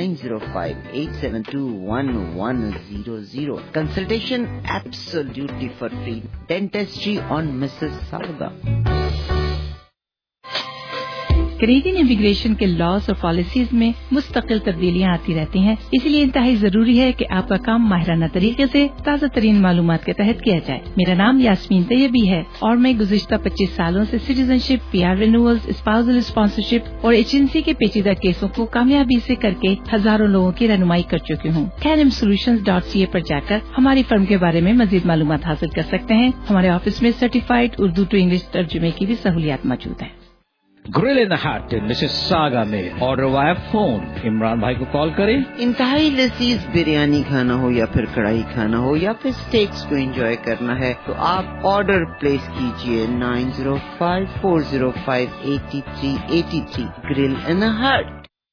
905-872-1100۔ Consultation absolutely for free. Dentistry on Mississauga. Canadian immigration کے لاز اور پالیسیز میں مستقل تبدیلیاں آتی رہتی ہیں، اسی لیے انتہائی ضروری ہے کہ آپ کا کام ماہرانہ طریقے سے تازہ ترین معلومات کے تحت کیا جائے۔ میرا نام یاسمین طیبی ہے اور میں گزشتہ 25 سالوں سے citizenship, PR renewals, spousal sponsorship اور ایجنسی کے پیچیدہ کیسوں کو کامیابی سے کر کے ہزاروں لوگوں کی رہنمائی کر چکی ہوں۔ KNMSolutions.ca پر جا کر ہماری فرم کے بارے میں مزید معلومات حاصل کر سکتے ہیں۔ ہمارے آفس میں سرٹیفائڈ اردو ٹو انگلش ترجمے کی بھی سہولیات موجود ہیں۔ Grill in the Hut Mississauga میں آرڈر وایا فون عمران بھائی کو کال کریں۔ انتہائی لذیذ بریانی کھانا ہو یا پھر کڑھائی کھانا ہو یا پھر اسٹیکس کو انجوائے کرنا ہے تو آپ آرڈر پلیس کیجئے 905-405-8383 گرل ان ہٹ۔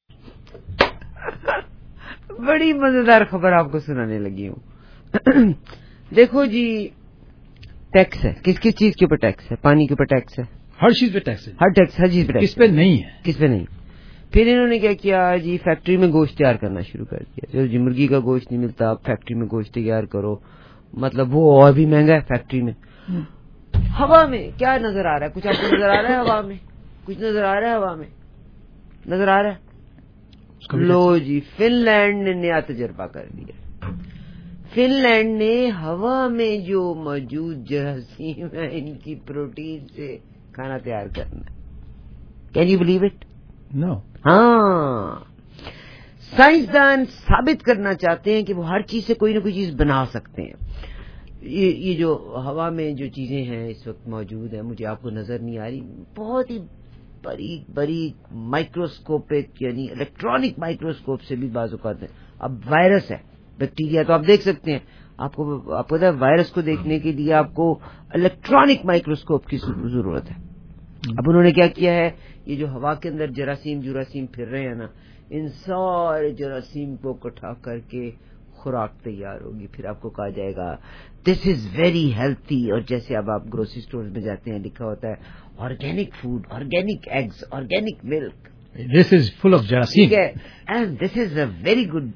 بڑی مزیدار خبر آپ کو سنانے لگی ہوں۔ دیکھو جی، ٹیکس ہے، کس کس چیز کے اوپر ٹیکس ہے؟ پانی کے اوپر ٹیکس ہے، ہر چیز پہ ٹیکس ہے، ہر ٹیکس، ہر چیز پہ ٹیکس، کس پہ نہیں ہے؟ کس پہ نہیں۔ پھر انہوں نے کیا کیا جی، فیکٹری میں گوشت تیار کرنا شروع کر دیا۔ جو مرغی کا گوشت نہیں ملتا، آپ فیکٹری میں گوشت تیار کرو، مطلب وہ اور بھی مہنگا ہے فیکٹری میں۔ ہوا میں کیا نظر آ رہا ہے؟ کچھ آپ کو نظر آ رہا ہے ہوا میں؟ کچھ نظر آ رہا ہے ہوا میں؟ نظر آ رہا ہے؟ لو جی، فن لینڈ نے نیا تجربہ کر لیا۔ فن لینڈ نے ہوا میں جو موجود جراثیم ہیں ان کی پروٹین سے کھانا تیار کرنا۔ Can you believe it? No. ہاں، سائنسدان ثابت کرنا چاہتے ہیں کہ وہ ہر چیز سے کوئی نہ کوئی چیز بنا سکتے ہیں۔ یہ جو ہوا میں جو چیزیں ہیں اس وقت موجود ہیں، مجھے آپ کو نظر نہیں آ رہی، بہت ہی باریک باریک مائکروسکوپک، یعنی الیکٹرانک مائکروسکوپ سے بھی بعض اوقات ہے۔ اب وائرس ہے، بیکٹیریا تو آپ دیکھ سکتے ہیں، آپ کو پتا ہے وائرس کو دیکھنے کے لیے آپ کو الیکٹرانک مائکروسکوپ کی ضرورت ہے۔ اب انہوں نے کیا کیا ہے، یہ جو ہوا کے اندر جراثیم پھر رہے ہیں نا، ان سارے جراثیم کو اکٹھا کر کے خوراک تیار ہوگی۔ پھر آپ کو کہا جائے گا دس از ویری ہیلتھی، اور جیسے اب آپ گروسری اسٹور میں جاتے ہیں لکھا ہوتا ہے organic food, organic eggs, organic milk, this is full of جراثیم، ٹھیک ہے، and this is a very good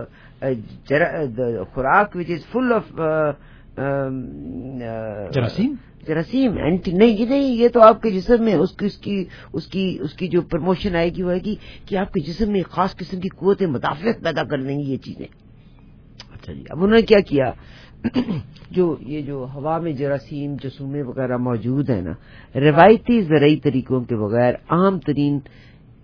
خوراک وچ از فل آف جراثیم نہیں، یہ تو آپ کے جسم میں اس کی جو پروموشن آئے گی وہ آئے گی کہ آپ کے جسم میں خاص قسم کی قوت مدافعت پیدا کر دیں گی یہ چیزیں۔ اچھا جی، اب انہوں نے کیا کیا، یہ جو ہوا میں جراثیم جسومے وغیرہ موجود ہیں نا، روایتی زرعی طریقوں کے بغیر عام ترین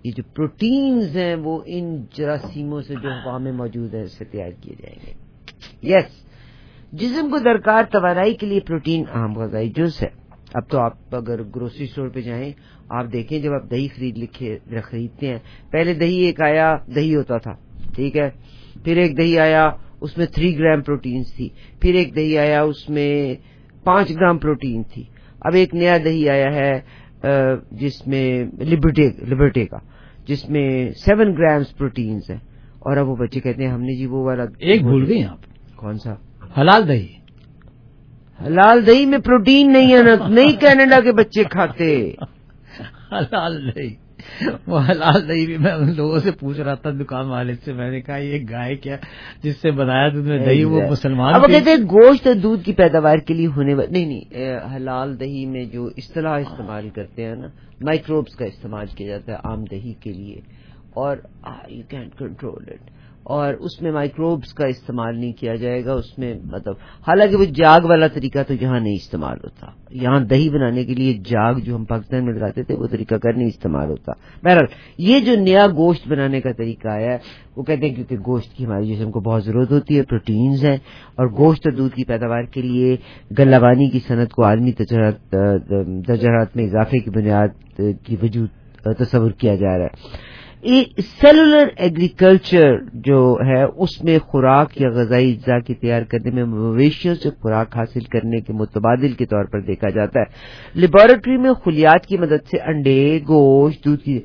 یہ جو پروٹینز ہیں وہ ان جراثیموں سے جو ہوا میں موجود ہے سے تیار کیے جائیں گے. یس جسم کو درکار توانائی کے لیے پروٹین اہم غذائی جز ہے. اب تو آپ اگر گروسری اسٹور پہ جائیں آپ دیکھیں جب آپ دہی خریدتے ہیں پہلے دہی ایک آیا دہی ہوتا تھا ٹھیک ہے, پھر ایک دہی آیا اس میں 3 گرام پروٹینز تھی, پھر ایک دہی آیا اس میں 5 گرام پروٹین تھی, اب ایک نیا دہی آیا ہے جس میں لبرٹے کا جس میں 7 گرامز پروٹینز ہیں, اور اب وہ بچے کہتے ہیں ہم نے جی وہ والا ایک بھول گئے آپ. کون سا؟ حلال دہی. حلال دہی میں پروٹین نہیں ہے نا, نہیں کینیڈا کے بچے کھاتے حلال دہی. وہ حلال دہی بھی میں ان لوگوں سے پوچھ رہا تھا دکان والے سے, میں نے کہا یہ گائے کیا جس سے بنایا تم نے دہی وہ مسلمان. اب وہ کہتے ہیں گوشت اور دودھ کی پیداوار کے لیے ہونے والی نہیں حلال دہی میں جو اصطلاح استعمال کرتے ہیں نا مائکروبس کا استعمال کیا جاتا ہے عام دہی کے لیے, اور یو کینٹ کنٹرول اٹ, اور اس میں مائکروبس کا استعمال نہیں کیا جائے گا اس میں, مطلب حالانکہ وہ جاگ والا طریقہ تو یہاں نہیں استعمال ہوتا. یہاں دہی بنانے کے لیے جاگ جو ہم پاکستان میں لگاتے تھے وہ طریقہ کار نہیں استعمال ہوتا. بہرحال یہ جو نیا گوشت بنانے کا طریقہ آیا ہے وہ کہتے ہیں کیونکہ گوشت کی ہمارے جسم کو بہت ضرورت ہوتی ہے, پروٹینز ہیں, اور گوشت اور دودھ کی پیداوار کے لیے گلابانی کی صنعت کو عالمی درجات میں اضافے کی بنیاد کی وجود تصور کیا جا رہا ہے. سیلولر ایگریکلچر جو ہے اس میں خوراک یا غذائی اجزاء کی تیار کرنے میں مویشیوں سے خوراک حاصل کرنے کے متبادل کے طور پر دیکھا جاتا ہے. لیبارٹری میں خلیات کی مدد سے انڈے, گوشت, دودھ کی.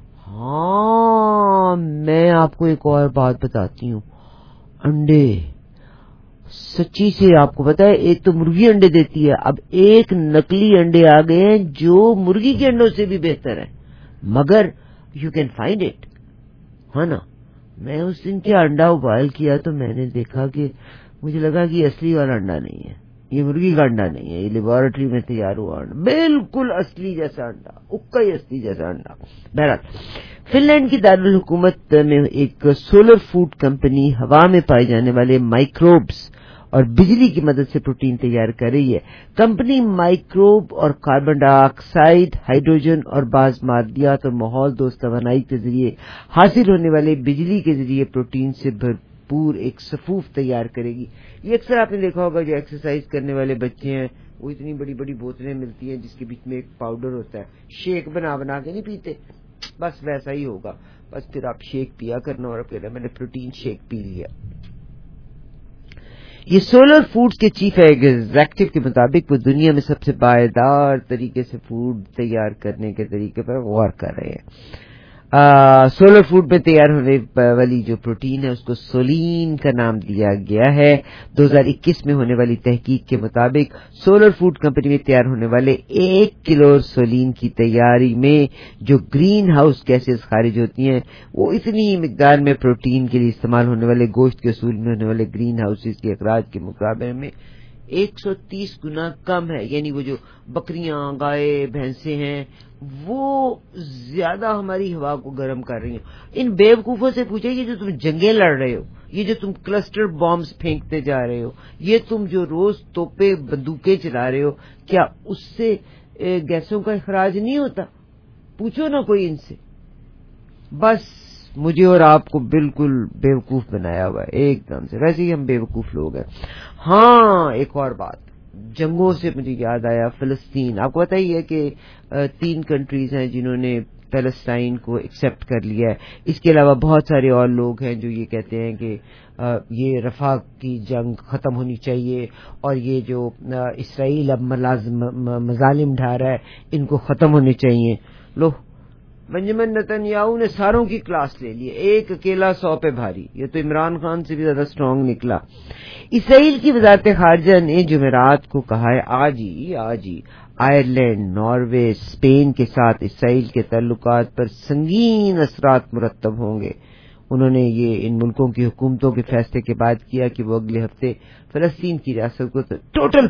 ہاں میں آپ کو ایک اور بات بتاتی ہوں, انڈے سچی سے آپ کو پتا ہے ایک تو مرغی انڈے دیتی ہے, اب ایک نقلی انڈے آ گئے ہیں جو مرغی کے انڈوں سے بھی بہتر ہیں, مگر یو کین فائنڈ اٹ ہے نا. میں اس دن کیا انڈا ابال کیا تو میں نے دیکھا کہ مجھے لگا کہ یہ اصلی والا انڈا نہیں ہے, یہ مرغی کا انڈا نہیں ہے, یہ لیبارٹری میں تیار ہوا انڈا, بالکل اصلی جیسا انڈا, اکا ہی اصلی جیسا انڈا. بہرحال فن لینڈ کی دارالحکومت میں ایک سولر فوڈ کمپنی ہوا میں پائے جانے والے مائکروبس اور بجلی کی مدد سے پروٹین تیار کر رہی ہے. کمپنی مائکروب اور کاربن ڈائی آکسائڈ, ہائیڈروجن اور بعض مادیات اور ماحول دوست توانائی کے ذریعے حاصل ہونے والے بجلی کے ذریعے پروٹین سے بھرپور ایک صفوف تیار کرے گی. یہ اکثر آپ نے دیکھا ہوگا جو ایکسرسائز کرنے والے بچے ہیں وہ اتنی بڑی بڑی بوتلیں ملتی ہیں جس کے بیچ میں ایک پاؤڈر ہوتا ہے, شیک بنا کے نہیں پیتے, بس ویسا ہی ہوگا, بس پھر آپ شیک پیا کرنا اور کہنا میں نے پروٹین شیک پی لیا. یہ سولر فوڈز کے چیف ایگزیکٹو کے مطابق وہ دنیا میں سب سے پائیدار طریقے سے فوڈ تیار کرنے کے طریقے پر غور کر رہے ہیں. سولر فوڈ میں تیار ہونے والی جو پروٹین ہے اس کو سولین کا نام دیا گیا ہے. 2021 میں ہونے والی تحقیق کے مطابق سولر فوڈ کمپنی میں تیار ہونے والے 1 کلو سولین کی تیاری میں جو گرین ہاؤس گیسز خارج ہوتی ہیں وہ اتنی مقدار میں پروٹین کے لیے استعمال ہونے والے گوشت کے اصول میں ہونے والے گرین ہاؤسز کے اخراج کے مقابلے میں 130 گنا کم ہے. یعنی وہ جو بکریاں, گائے, بھینسیں ہیں وہ زیادہ ہماری ہوا کو گرم کر رہی ہیں. ان بیوقوفوں سے پوچھے یہ جو تم جنگیں لڑ رہے ہو, یہ جو تم کلسٹر بامز پھینکتے جا رہے ہو, یہ تم جو روز توپے بندوقیں چلا رہے ہو, کیا اس سے گیسوں کا اخراج نہیں ہوتا؟ پوچھو نا کوئی ان سے. بس مجھے اور آپ کو بالکل بیوقوف بنایا ہوا ہے ایک دم سے. ویسے ہی ہم بیوقوف لوگ ہیں. ہاں ایک اور بات, جنگوں سے مجھے یاد آیا فلسطین. آپ کو پتہ ہی ہے کہ 3 کنٹریز ہیں جنہوں نے فلسطین کو ایکسپٹ کر لیا ہے. اس کے علاوہ بہت سارے اور لوگ ہیں جو یہ کہتے ہیں کہ یہ رفح کی جنگ ختم ہونی چاہیے اور یہ جو اسرائیل اب مظالم ڈھا رہا ہے ان کو ختم ہونے چاہیے. لو بنجمن نتنیاہو نے ساروں کی کلاس لے لی, ایک اکیلا 100 پہ بھاری. یہ تو عمران خان سے بھی زیادہ سٹرونگ نکلا. اسرائیل کی وزارت خارجہ نے جمعرات کو کہا ہے آج ہی آئرلینڈ, ناروے, اسپین کے ساتھ اسرائیل کے تعلقات پر سنگین اثرات مرتب ہوں گے. انہوں نے یہ ان ملکوں کی حکومتوں کے فیصلے کے بعد کیا کہ وہ اگلے ہفتے فلسطین کی ریاست کو ٹوٹل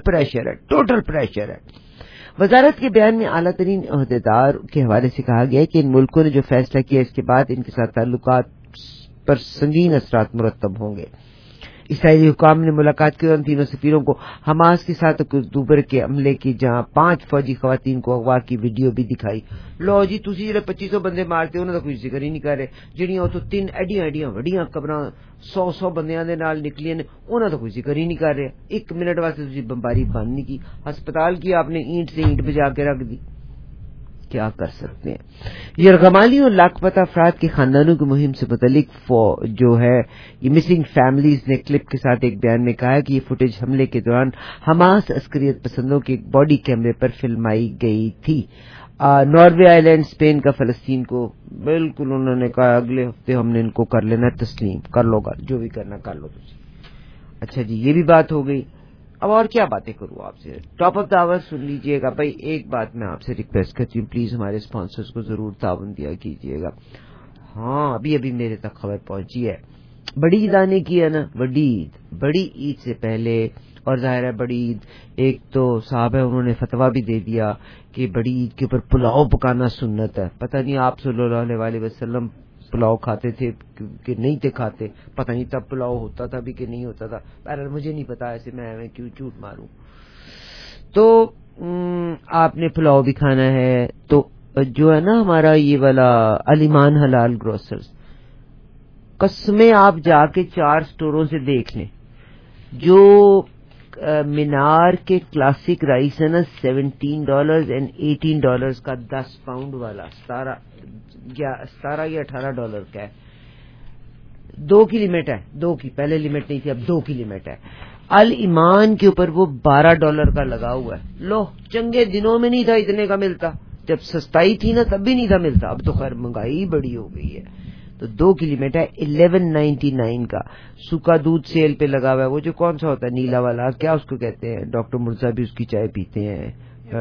پریشر ہے. وزارت کے بیان میں اعلیٰ ترین عہدیدار کے حوالے سے کہا گیا کہ ان ملکوں نے جو فیصلہ کیا اس کے بعد ان کے ساتھ تعلقات پر سنگین اثرات مرتب ہوں گے. اسرائیلی حکام نے ملاقات کے دوران تینوں سفیروں کو حماس کے ساتھ اکتوبر کے حملے کی جہاں 5 فوجی خواتین کو اغوا کی ویڈیو بھی دکھائی. لو جی تسی جڑے 2500 بندے مارتے انہاں دا کوئی ذکر ہی نہیں کر رہے, جڑیاں تو 3 ایڈیاں وڈیاں قبراں 100 بندیاں دے نال نکلیاں نے انہاں دا کوئی ذکر ہی نہیں کر رہے. 1 منٹ واسطے تسی بمباری بند نہیں کی, ہسپتال کی آپ نے اینٹ سے اینٹ بجا کے رکھ دی. کیا کر سکتے ہیں. یرغمالیوں اور لاپتہ افراد کے خاندانوں کی مہم سے متعلق جو ہے یہ مسنگ فیملیز نے کلپ کے ساتھ ایک بیان میں کہا کہ یہ فوٹیج حملے کے دوران حماس عسکریت پسندوں کے ایک باڈی کیمرے پر فلمائی گئی تھی. ناروے آئی لینڈ اسپین کا فلسطین کو بالکل انہوں نے کہا اگلے ہفتے ہم نے ان کو کر لینا تسلیم, کر لو گا جو بھی کرنا کر لو تجھے. اچھا جی یہ بھی بات ہو گئی. اب اور کیا باتیں کروں آپ سے. ٹاپ آف دا آور سن لیجئے گا. بھائی ایک بات میں آپ سے ریکویسٹ کرتی ہوں, پلیز ہمارے اسپانسرز کو ضرور تعاون دیا کیجئے گا. ہاں ابھی میرے تک خبر پہنچی ہے, بڑی عید آنے کی ہے نا, بڑی عید سے پہلے, اور ظاہر ہے بڑی عید ایک تو صاحب ہے انہوں نے فتویٰ بھی دے دیا کہ بڑی عید کے اوپر پلاؤ پکانا سنت ہے. پتہ نہیں آپ صلی اللہ علیہ وسلم پلاؤ کھاتے تھے کہ نہیں تھے کھاتے, پتہ نہیں تب پلاؤ ہوتا تھا بھی کہ نہیں ہوتا تھا, بہرحال مجھے نہیں پتا, ایسے میں کیوں جھوٹ ماروں. تو آپ نے پلاؤ بھی کھانا ہے تو جو ہے نا ہمارا یہ والا علیمان حلال گروسرز, قسمیں آپ جا کے 4 سٹوروں سے دیکھ لیں, جو مینار کے کلاسک رائس ہے نا $17 and $18 کا 10 پاؤنڈ والا, 17 یا $18 کا ہے. 2 کی لمٹ ہے, 2 کی, پہلے لمٹ نہیں تھی, اب 2 کی لمٹ ہے. الایمان کے اوپر وہ $12 کا لگا ہوا ہے. لو چنگے دنوں میں نہیں تھا اتنے کا ملتا, جب سستائی تھی نا تب بھی نہیں تھا ملتا, اب تو خیر مہنگائی بڑی ہو گئی ہے. تو 2 کی لمٹ ہے. $11.99 کا سوکھا دودھ سیل پہ لگا ہوا ہے, وہ جو کون سا ہوتا ہے نیلا والا, کیا اس کو کہتے ہیں, ڈاکٹر مرزا بھی اس کی چائے پیتے ہیں.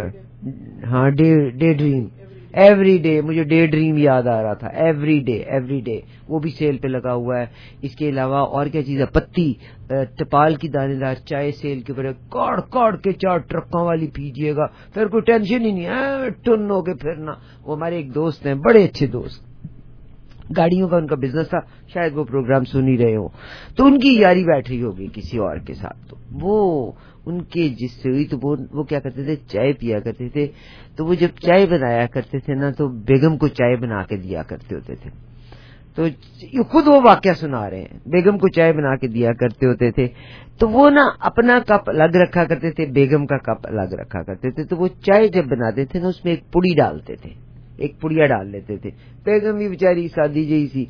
ہاں ڈے ڈریم, ایوری ڈے, مجھے ڈے ڈریم یاد آ رہا تھا, ایوری ڈے وہ بھی سیل پہ لگا ہوا ہے. اس کے علاوہ اور کیا چیز ہے, پتی ٹپال کی دانے دار چائے سیل کے اوپر, کاڑ کے 4 ٹرکوں والی پیجیے گا, پھر کوئی ٹینشن ہی نہیں ہے, ٹن ہو کے پھرنا. وہ ہمارے ایک دوست ہیں, بڑے اچھے دوست, گاڑیوں کا ان کا بزنس تھا, شاید وہ پروگرام سن ہی رہے ہو, تو ان کی یاری بیٹھ رہی ہوگی کسی اور کے ساتھ, تو وہ ان کے جس سے ہوئی تو وہ کیا کرتے تھے, چائے پیا کرتے تھے. تو وہ جب چائے بنایا کرتے تھے نا تو بیگم کو چائے بنا کے دیا کرتے ہوتے تھے. تو یہ خود وہ واقعہ سنا رہے ہیں, بیگم کو چائے بنا کے دیا کرتے ہوتے تھے. تو وہ نا اپنا کپ الگ رکھا کرتے تھے, بیگم کا کپ الگ رکھا کرتے تھے. تو وہ چائے جب بناتے تھے نا اس میں ایک پڑی ڈالتے تھے, ایک پڑیا ڈال لیتے تھے. بیگم بھی بیچاری سادی جی سی,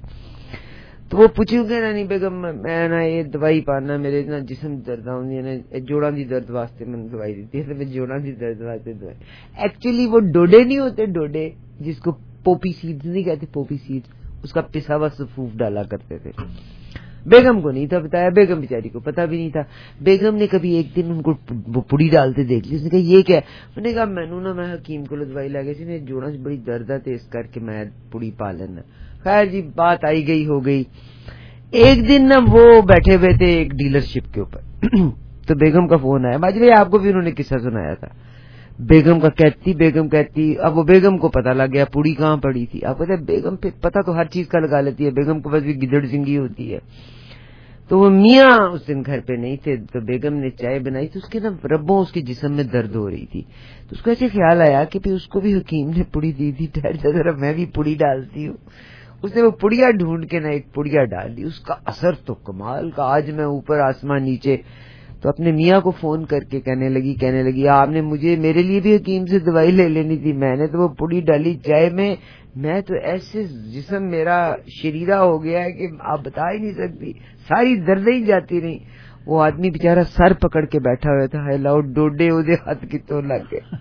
تو وہ پوچھوں گے نا, نہیں بیگم میں نا یہ دوائی پانا, میرے نا جسم درد آؤں نا, جوڑاں دی درد واسطے میں دوائی دیتی ہے, جوڑاں دی درد واسطے دوائی. ایکچولی وہ ڈوڈے نہیں ہوتے, ڈوڈے جس کو پوپی سیڈز نہیں کہتے, پوپی سیڈز, اس کا پسا ہوا سفوف ڈالا کرتے تھے. بیگم کو نہیں تھا بتایا, بیگم بیچاری کو پتا بھی نہیں تھا. بیگم نے کبھی ایک دن ان کو پڑی ڈالتے دیکھ لی, اس نے کہا یہ کیا ہے, انہوں نے کہا میں حکیم کو دوائی لا گئی تھی, جوڑاں سے بڑی درد ہے اس کر کے میں پڑی پا لینا. خیر جی بات آئی گئی ہو گئی. ایک دن نا وہ بیٹھے ہوئے تھے ایک ڈیلرشپ کے اوپر, تو بیگم کا فون آیا. باجی آپ کو بھی انہوں نے قصہ سنایا تھا. بیگم کہتی اب وہ بیگم کو پتا لگ گیا پوڑی کہاں پڑی تھی. آپ کہتے ہیں بیگم پھر پتا تو ہر چیز کا لگا لیتی ہے, بیگم کو بس بھی گدڑ سنگھی ہوتی ہے. تو وہ میاں اس دن گھر پہ نہیں تھے, تو بیگم نے چائے بنائی تو اس کے نا ربوں اس کے جسم میں درد ہو رہی تھی. تو اس کو ایسے خیال آیا کہ اس کو بھی حکیم نے پڑی دی تھی, ٹھہر جا ذرا میں بھی پڑی ڈالتی ہوں. اس نے وہ پڑیا ڈھونڈ کے نا ایک پڑیا ڈال دی. اس کا اثر تو کمال کا, آج میں اوپر آسمان نیچے. تو اپنے میاں کو فون کر کے کہنے لگی آپ نے میرے لیے بھی حکیم سے دوائی لے لینی تھی, میں نے تو وہ پڑی ڈالی چائے میں تو ایسے جسم میرا شریرہ ہو گیا ہے کہ آپ بتا ہی نہیں سکتی, ساری دردیں ہی جاتی رہی. وہ آدمی بیچارہ سر پکڑ کے بیٹھا ہوا تھا, لاؤ ڈوڈے ادے ہاتھ کی تو لگ گئے.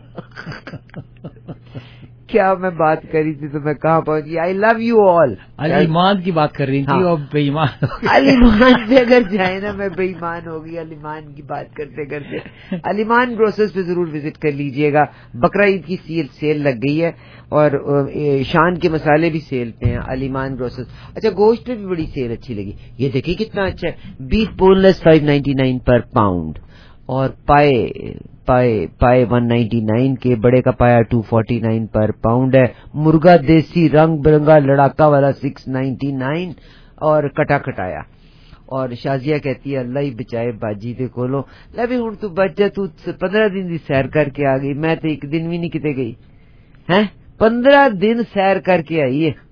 کیا میں بات کری تھی تو میں کہاں پہنچی. آئی لو یو آل. علیمان کی بات کر رہی تھی اور بے ایمان. علیمان پہ اگر جائے نا میں بے ایمان ہوگی علیمان کی بات کرتے کرتے. علیمان گروسرز پہ ضرور وزٹ کر لیجئے گا. بقرہ عید کی سیل لگ گئی ہے اور شان کے مسالے بھی سیل پہ ہیں علیمان گروسرز. اچھا گوشت پہ بھی بڑی سیل اچھی لگی. یہ دیکھیں کتنا اچھا ہے, بیف بون لیس $5.99 پر پاؤنڈ, اور پائے 199 کے, بڑے کا پایا 249 پر پاؤنڈ ہے. مرغا دیسی رنگ برنگا لڑاکا والا 699 اور کٹایا. اور شازیہ کہتی ہے اللہ ہی بچائے باجی دے کولوں لے بھی ہن تو بچ جا تو 15 دن دی سیر کر کے آ گئی میں تو ایک دن بھی نہیں کتے گئی ہیں 15 دن سیر کر کے آئی ہے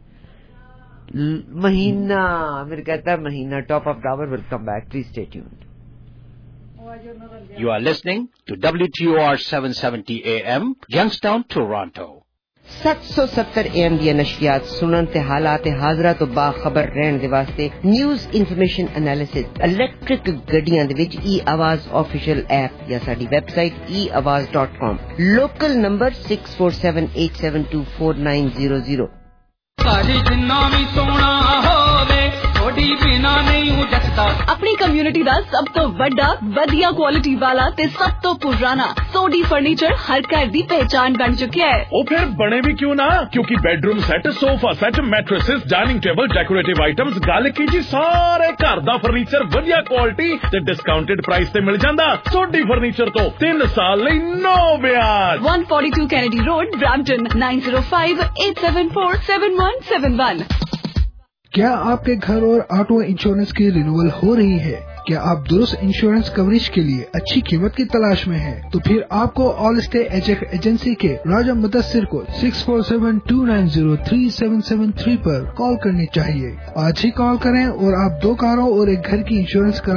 مہینہ میرے کہتا ہے مہینہ top of hour will come back please stay tuned You are listening to WTOR 770 AM, Youngstown, Toronto. 770 AM دی نشریات سنن تے حالات حاضرہ تو باخبر رہن دے واسطے نیوز انفارمیشن انالیسس الیکٹرک گڈیاں دے وچ ای آواز آفیشیل ایپ یا ساڈی web site eawaz.com local number 6478724900 ساڈی جنہ وی سونا ہووے تھوڑی بنا نہیں جچدا اپنی کمیونٹی دا سب تو بڑا ودیا کوالٹی والا تے سب تو پرانا سوڈی فرنیچر ہر گھر دی پہچان بن چکیا ہے او پھر بنے بھی کیوں نہ کیونکہ bedroom set sofa set mattresses dining table decorative items گل کی جی سارے گھر دا فرنیچر ودیا کوالٹی تے ڈسکاؤنٹڈ پرائس تے مل جاندا سوڈی فرنیچر تو 3 سال لئی نو بیاج 142 کینیڈی روڈ برامپٹن 9058747171 کیا آپ کے گھر اور آٹو انشورنس کی رینیول ہو رہی ہے؟ کیا آپ درست انشورنس کوریج کے لیے اچھی قیمت کی تلاش میں ہیں؟ تو پھر آپ کو آل اسٹے ایجنسی کے راجہ مدثر کو 6472903773 پر کال کرنی چاہیے. آج ہی کال کریں اور آپ 2 کاروں اور 1 گھر کی انشورنس